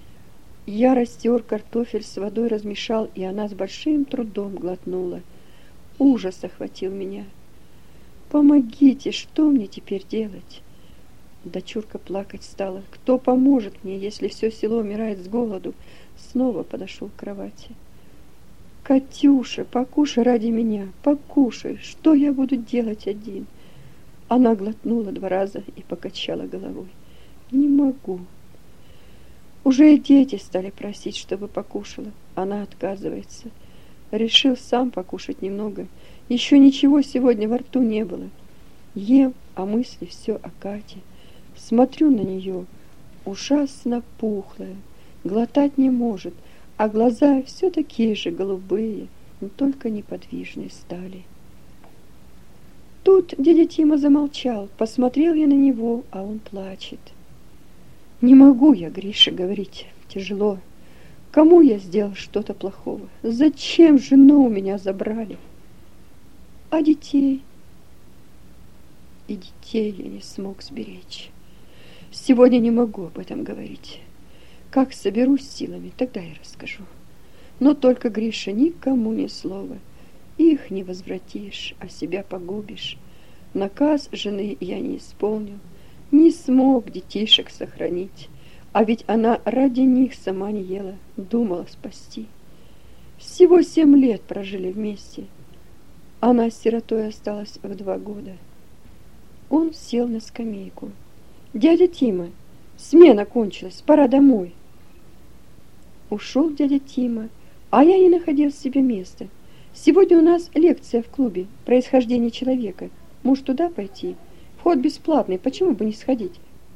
Я растер картофель, с водой размешал, и она с большим трудом глотнула. Ужас охватил меня. «Помогите, что мне теперь делать?» Дочурка плакать стала. «Кто поможет мне, если все село умирает с голоду?» Снова подошел к кровати. «Катюша, покушай ради меня, покушай, что я буду делать один?» Она глотнула 2 раза и покачала головой. «Не могу». Уже и дети стали просить, чтобы покушала. Она отказывается. Решил сам покушать немного. Еще ничего сегодня во рту не было. Ем, а мысли все о Кате. Смотрю на нее, ужасно пухлая, глотать не может, а глаза все такие же голубые, но только неподвижные стали. Тут дядя Тима замолчал, посмотрел я на него, а он плачет. Не могу я, Гриша, говорить, тяжело. Кому я сделал что-то плохого? Зачем жену у меня забрали? А детей? И детей я не смог сберечь. Сегодня не могу об этом говорить. Как соберусь силами, тогда я расскажу. Но только, Гриша, никому ни слова. Их не возвратишь, а себя погубишь. Наказ жены я не исполнил, не смог детишек сохранить. А ведь она ради них сама не ела, думала спасти. Всего 7 лет прожили вместе. Она сиротой осталась в 2 года. Он сел на скамейку. «Дядя Тима, смена кончилась, пора домой». Ушел дядя Тима, а я не находил себе места. Сегодня у нас лекция в клубе «Происхождение человека». Может, туда пойти? Вход бесплатный, почему бы не сходить?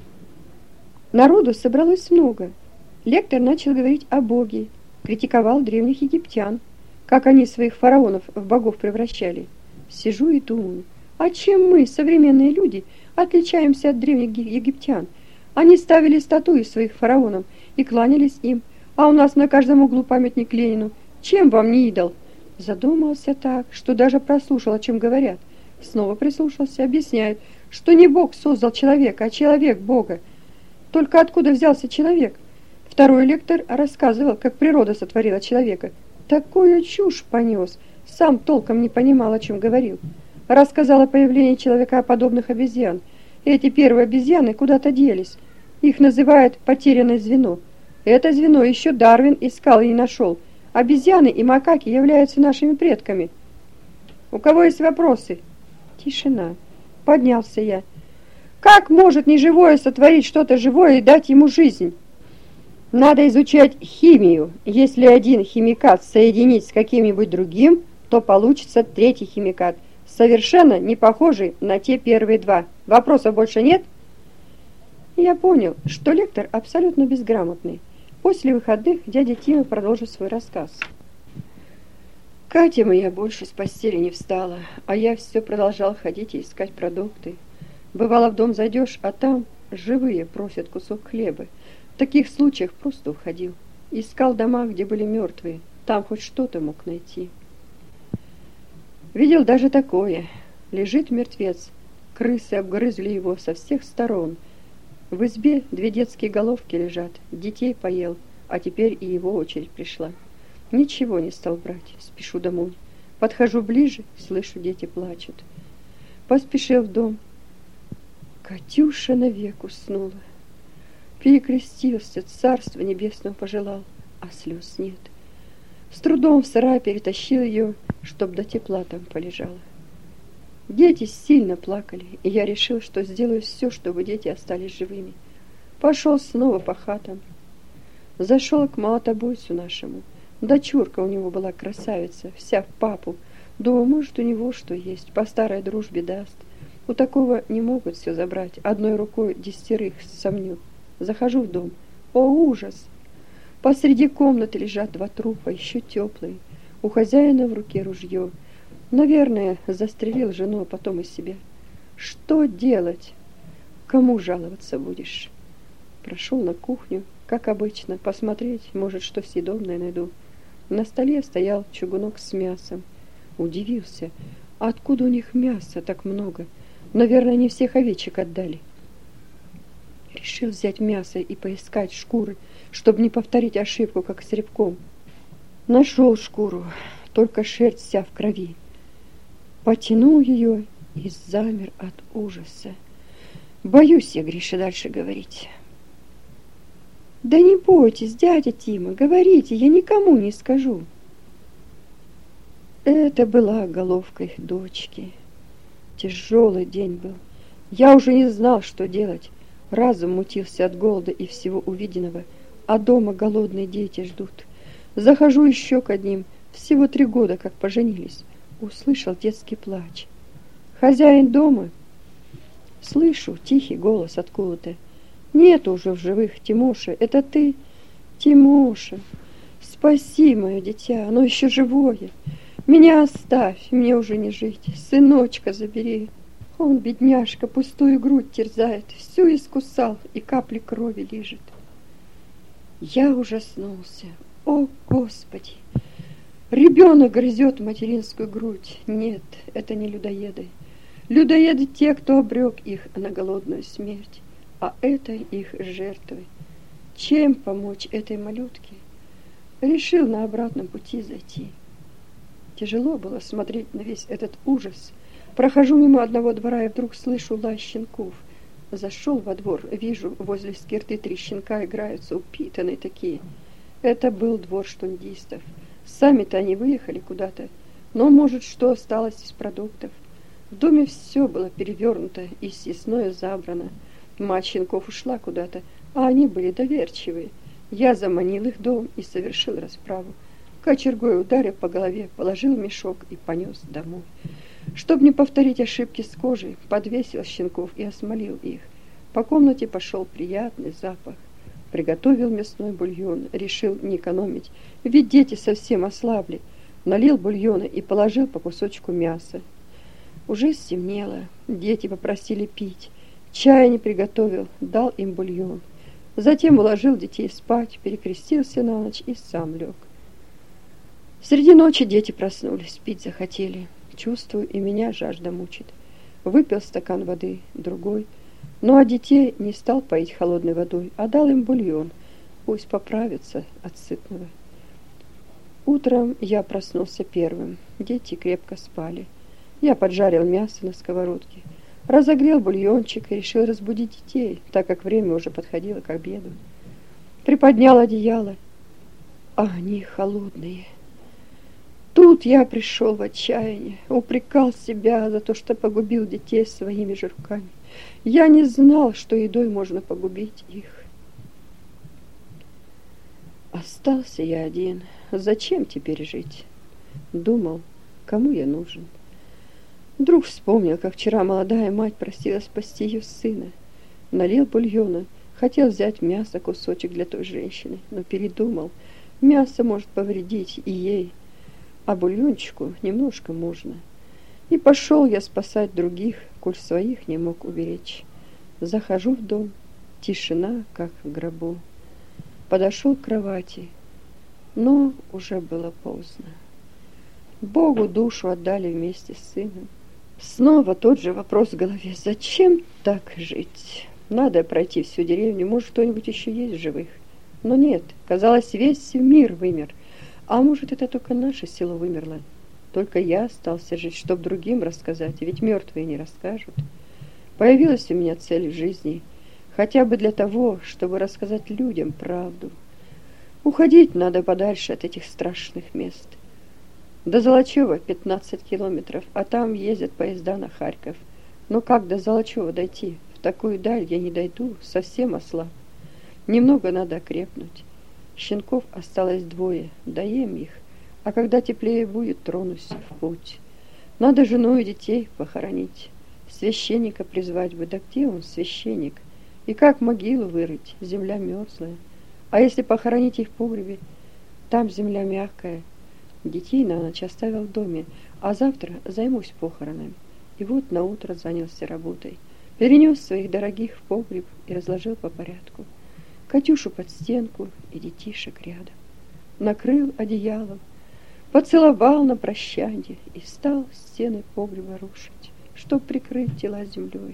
Народу собралось много. Лектор начал говорить о Боге, критиковал древних египтян, как они своих фараонов в богов превращали. Сижу и думаю, а чем мы, современные люди, отличаемся от древних египтян? Они ставили статуи своих фараонов и кланялись им, а у нас на каждом углу памятник Ленину. Чем вам не идол? Задумался так, что даже прослушал, о чем говорят. Снова прислушался, объясняет, что не Бог создал человека, а человек Бога. Только откуда взялся человек? Второй лектор рассказывал, как природа сотворила человека. Такую чушь понес, сам толком не понимал, о чем говорил. Рассказал о появлении человекоподобных обезьян. Эти первые обезьяны куда-то делись. Их называют потерянное звено. Это звено еще Дарвин искал и не нашел. Обезьяны и макаки являются нашими предками. У кого есть вопросы? Тишина. Поднялся я. Как может неживое сотворить что-то живое и дать ему жизнь? Надо изучать химию. Если один химикат соединить с каким-нибудь другим, то получится третий химикат, совершенно не похожий на те первые 2. Вопросов больше нет? Я понял, что лектор абсолютно безграмотный. После выходных дядя Тима продолжил свой рассказ. Катя моя больше с постели не встала, а я все продолжал ходить и искать продукты. Бывало, в дом зайдешь, а там живые просят кусок хлеба. В таких случаях просто уходил. Искал дома, где были мертвые. Там хоть что-то мог найти. Видел даже такое. Лежит мертвец. Крысы обгрызли его со всех сторон. В избе 2 детские головки лежат. Детей поел, а теперь и его очередь пришла. Ничего не стал брать. Спешу домой. Подхожу ближе, слышу, дети плачут. Поспешил в дом. Катюша навек уснула. Перекрестился, царство небесного пожелал, а слез нет. С трудом в сарай перетащил ее, чтоб до тепла там полежала. Дети сильно плакали, и я решил, что сделаю все, чтобы дети остались живыми. Пошел снова по хатам. Зашел к молотобойцу нашему. Дочурка у него была красавица, вся в папу. Думаю, может, у него что есть, по старой дружбе даст. У такого не могут все забрать, одной рукой 10 сомню. Захожу в дом. О, ужас! Посреди комнаты лежат 2 трупа, еще теплые. У хозяина в руке ружье. Наверное, застрелил жену, а потом и себя. Что делать? Кому жаловаться будешь? Прошел на кухню, как обычно, посмотреть, может, что съедобное найду. На столе стоял чугунок с мясом. Удивился, откуда у них мяса так много? Наверное, не всех овечек отдали. Решил взять мясо и поискать шкуры, чтобы не повторить ошибку, как с рябком. Нашел шкуру, только шерсть вся в крови. Потянул ее и замер от ужаса. Боюсь я, Гриша, дальше говорить. Да не бойтесь, дядя Тима, говорите, я никому не скажу. Это была головка их дочки. Тяжелый день был. Я уже не знал, что делать. Разум мутился от голода и всего увиденного, а дома голодные дети ждут. Захожу еще к одним, всего 3 года, как поженились. Услышал детский плач. Хозяин дома? Слышу тихий голос откуда-то. Нет уже в живых, Тимоша, это ты? Тимоша, спаси мое дитя, оно еще живое. Меня оставь, мне уже не жить, сыночка забери. Он, бедняжка, пустую грудь терзает, всю искусал и капли крови лижет. Я ужаснулся. О, Господи! Ребенок грызет материнскую грудь. Нет, это не людоеды. Людоеды те, кто обрек их на голодную смерть, а это их жертвы. Чем помочь этой малютке? Решил на обратном пути зайти. Тяжело было смотреть на весь этот ужас. Прохожу мимо одного двора и вдруг слышу лай щенков. Зашел во двор, вижу, возле скирты 3 щенка играются, упитанные такие. Это был двор штундистов. Сами-то они выехали куда-то, но, может, что осталось из продуктов. В доме все было перевернуто и съестное забрано. Мать щенков ушла куда-то, а они были доверчивые. Я заманил их в дом и совершил расправу. Кочергой ударив по голове, положил в мешок и понес домой. Чтоб не повторить ошибки с кожей, подвесил щенков и осмолил их. По комнате пошел приятный запах. Приготовил мясной бульон, решил не экономить, ведь дети совсем ослабли. Налил бульона и положил по кусочку мяса. Уже стемнело, дети попросили пить. Чая не приготовил, дал им бульон. Затем уложил детей спать, перекрестился на ночь и сам лег. Среди ночи дети проснулись, пить захотели. Чувствую, и меня жажда мучит. Выпил стакан воды, другой. Ну а детей не стал поить холодной водой, а дал им бульон. Пусть поправятся от сытного. Утром я проснулся первым. Дети крепко спали. Я поджарил мясо на сковородке, разогрел бульончик и решил разбудить детей, так как время уже подходило к обеду. Приподнял одеяло, а они холодные. Тут я пришел в отчаяние, упрекал себя за то, что погубил детей своими же руками. Я не знал, что едой можно погубить их. Остался я один. Зачем теперь жить? Думал, кому я нужен. Вдруг вспомнил, как вчера молодая мать просила спасти ее сына. Налил бульона, хотел взять мясо, кусочек для той женщины, но передумал. Мясо может повредить и ей, а бульончику немножко можно. И пошел я спасать других, коль своих не мог уберечь. Захожу в дом, тишина, как в гробу. Подошел к кровати, но уже было поздно. Богу душу отдали вместе с сыном. Снова тот же вопрос в голове. Зачем так жить? Надо пройти всю деревню, может, кто-нибудь еще есть в живых. Но нет, казалось, весь мир вымер. А может, это только наше село вымерло. Только я остался жить, чтоб другим рассказать, ведь мертвые не расскажут. Появилась у меня цель в жизни, хотя бы для того, чтобы рассказать людям правду. Уходить надо подальше от этих страшных мест. До Золочева 15 километров, а там ездят поезда на Харьков. Но как до Золочева дойти? В такую даль я не дойду, совсем ослаб. Немного надо окрепнуть. Щенков осталось 2, доем их, а когда теплее будет, тронусь в путь. Надо жену и детей похоронить. Священника призвать бы, да где он, священник? И как могилу вырыть, земля мерзлая. А если похоронить их в погребе, там земля мягкая. Детей на ночь оставил в доме, а завтра займусь похоронами. И вот наутро занялся работой. Перенес своих дорогих в погреб и разложил по порядку. Катюшу под стенку и детишек рядом. Накрыл одеялом, поцеловал на прощанье и стал стены погреба рушить, чтоб прикрыть тела землей.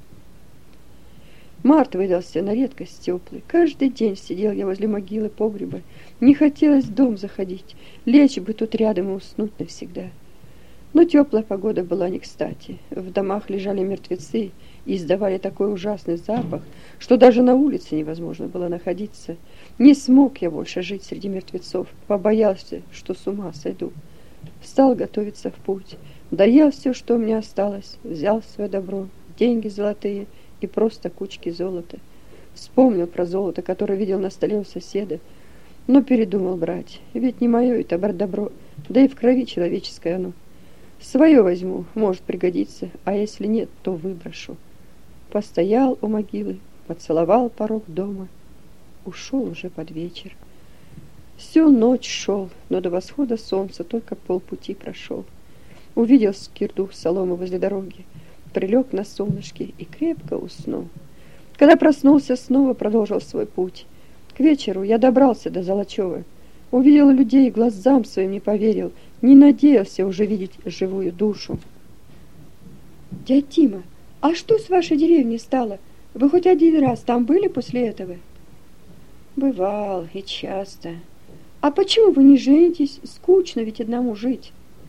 Март выдался на редкость теплый. Каждый день сидел я возле могилы погреба. Не хотелось в дом заходить, лечь бы тут рядом и уснуть навсегда. Но теплая погода была не кстати. В домах лежали мертвецы и издавали такой ужасный запах, что даже на улице невозможно было находиться. Не смог я больше жить среди мертвецов, побоялся, что с ума сойду. Стал готовиться в путь, доел все, что у меня осталось, взял свое добро, деньги золотые и просто кучки золота. Вспомнил про золото, которое видел на столе у соседа, но передумал брать, ведь не мое это добро, да и в крови человеческое оно. Свое возьму, может пригодиться, а если нет, то выброшу. Постоял у могилы, поцеловал порог дома, ушел уже под вечер. Всю ночь шел, но до восхода солнца только полпути прошел. Увидел скирду соломы возле дороги, прилег на солнышке и крепко уснул. Когда проснулся, снова продолжил свой путь. К вечеру я добрался до Золочева. Увидел людей, глазам своим не поверил, не надеялся уже видеть живую душу. Дядь Тима, а что с вашей деревней стало? Вы хоть один раз там были после этого? Бывал и часто. А почему вы не женитесь? Скучно ведь одному жить.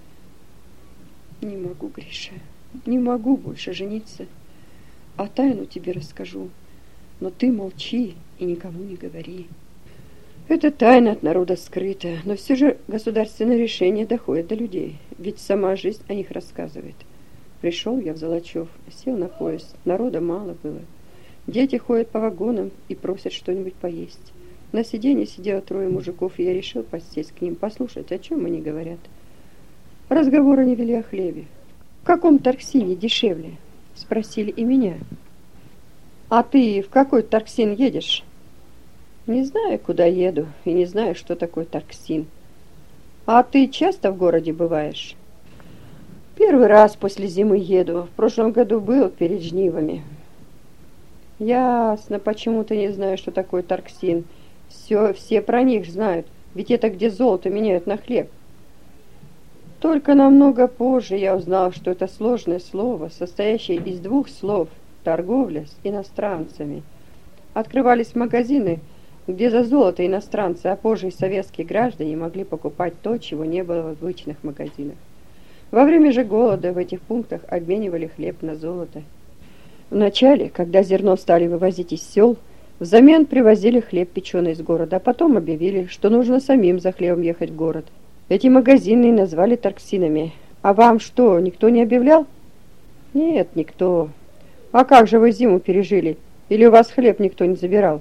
Не могу, Гриша, не могу больше жениться. А тайну тебе расскажу, но ты молчи и никому не говори. Это тайна от народа скрыта, но все же государственное решение доходит до людей, ведь сама жизнь о них рассказывает. Пришел я в Золочев, сел на поезд, народа мало было. Дети ходят по вагонам и просят что-нибудь поесть. На сиденье сидело 3 мужиков, и я решил подсесть к ним, послушать, о чем они говорят. Разговоры не вели о хлебе. В каком Тарксине дешевле? Спросили и меня. А ты в какой Тарксин едешь? Не знаю, куда еду, и не знаю, что такое Тарксин. А ты часто в городе бываешь? Первый раз после зимы еду. В прошлом году был перед жнивами. Ясно, почему-то не знаю, что такое Тарксин. Все про них знают, ведь это где золото меняют на хлеб. Только намного позже я узнал, что это сложное слово, состоящее из 2 слов «торговля с иностранцами». Открывались магазины, где за золото иностранцы, а позже и советские граждане могли покупать то, чего не было в обычных магазинах. Во время же голода в этих пунктах обменивали хлеб на золото. Вначале, когда зерно стали вывозить из сел, взамен привозили хлеб, печеный из города, а потом объявили, что нужно самим за хлебом ехать в город. Эти магазины назвали Тарксинами. А вам что, никто не объявлял? Нет, никто. А как же вы зиму пережили? Или у вас хлеб никто не забирал?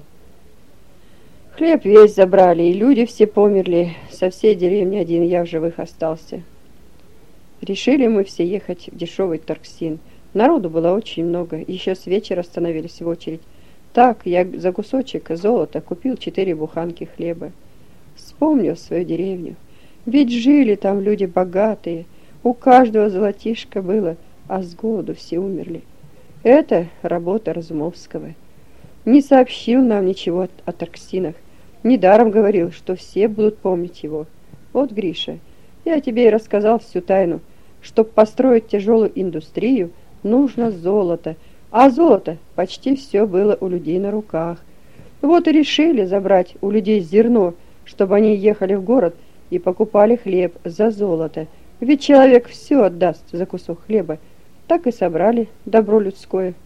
Хлеб весь забрали, и люди все померли. Со всей деревни один я в живых остался. Решили мы все ехать в дешевый Тарксин. Народу было очень много, еще с вечера становились в очередь. Так я за кусочек золота купил 4 буханки хлеба. Вспомнил свою деревню. Ведь жили там люди богатые, у каждого золотишко было, а с голоду все умерли. Это работа Разумовского. Не сообщил нам ничего о Тарксинах. Недаром говорил, что все будут помнить его. Вот, Гриша, я тебе и рассказал всю тайну. Чтоб построить тяжелую индустрию, нужно золото, а золото почти все было у людей на руках. Вот и решили забрать у людей зерно, чтобы они ехали в город и покупали хлеб за золото. Ведь человек все отдаст за кусок хлеба. Так и собрали добро людское.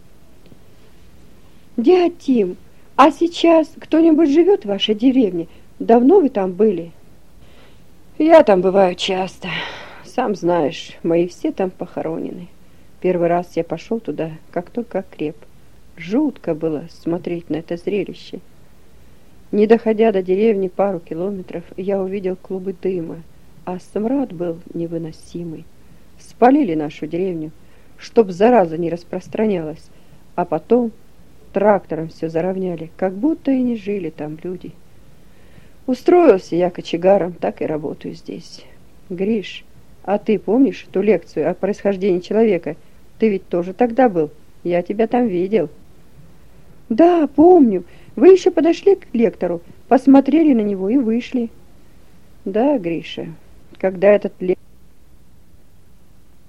Дядь Тим, а сейчас кто-нибудь живет в вашей деревне? Давно вы там были? Я там бываю часто. Сам знаешь, мои все там похоронены. Первый раз я пошел туда, как только окреп. Жутко было смотреть на это зрелище. Не доходя до деревни пару километров, я увидел клубы дыма, а смрад был невыносимый. Спалили нашу деревню, чтоб зараза не распространялась, а потом трактором все заровняли, как будто и не жили там люди. Устроился я кочегаром, так и работаю здесь. Гриш, а ты помнишь ту лекцию о происхождении человека? Ты ведь тоже тогда был, я тебя там видел. Да, помню. Вы еще подошли к лектору, посмотрели на него и вышли. Да, Гриша, когда этот лектор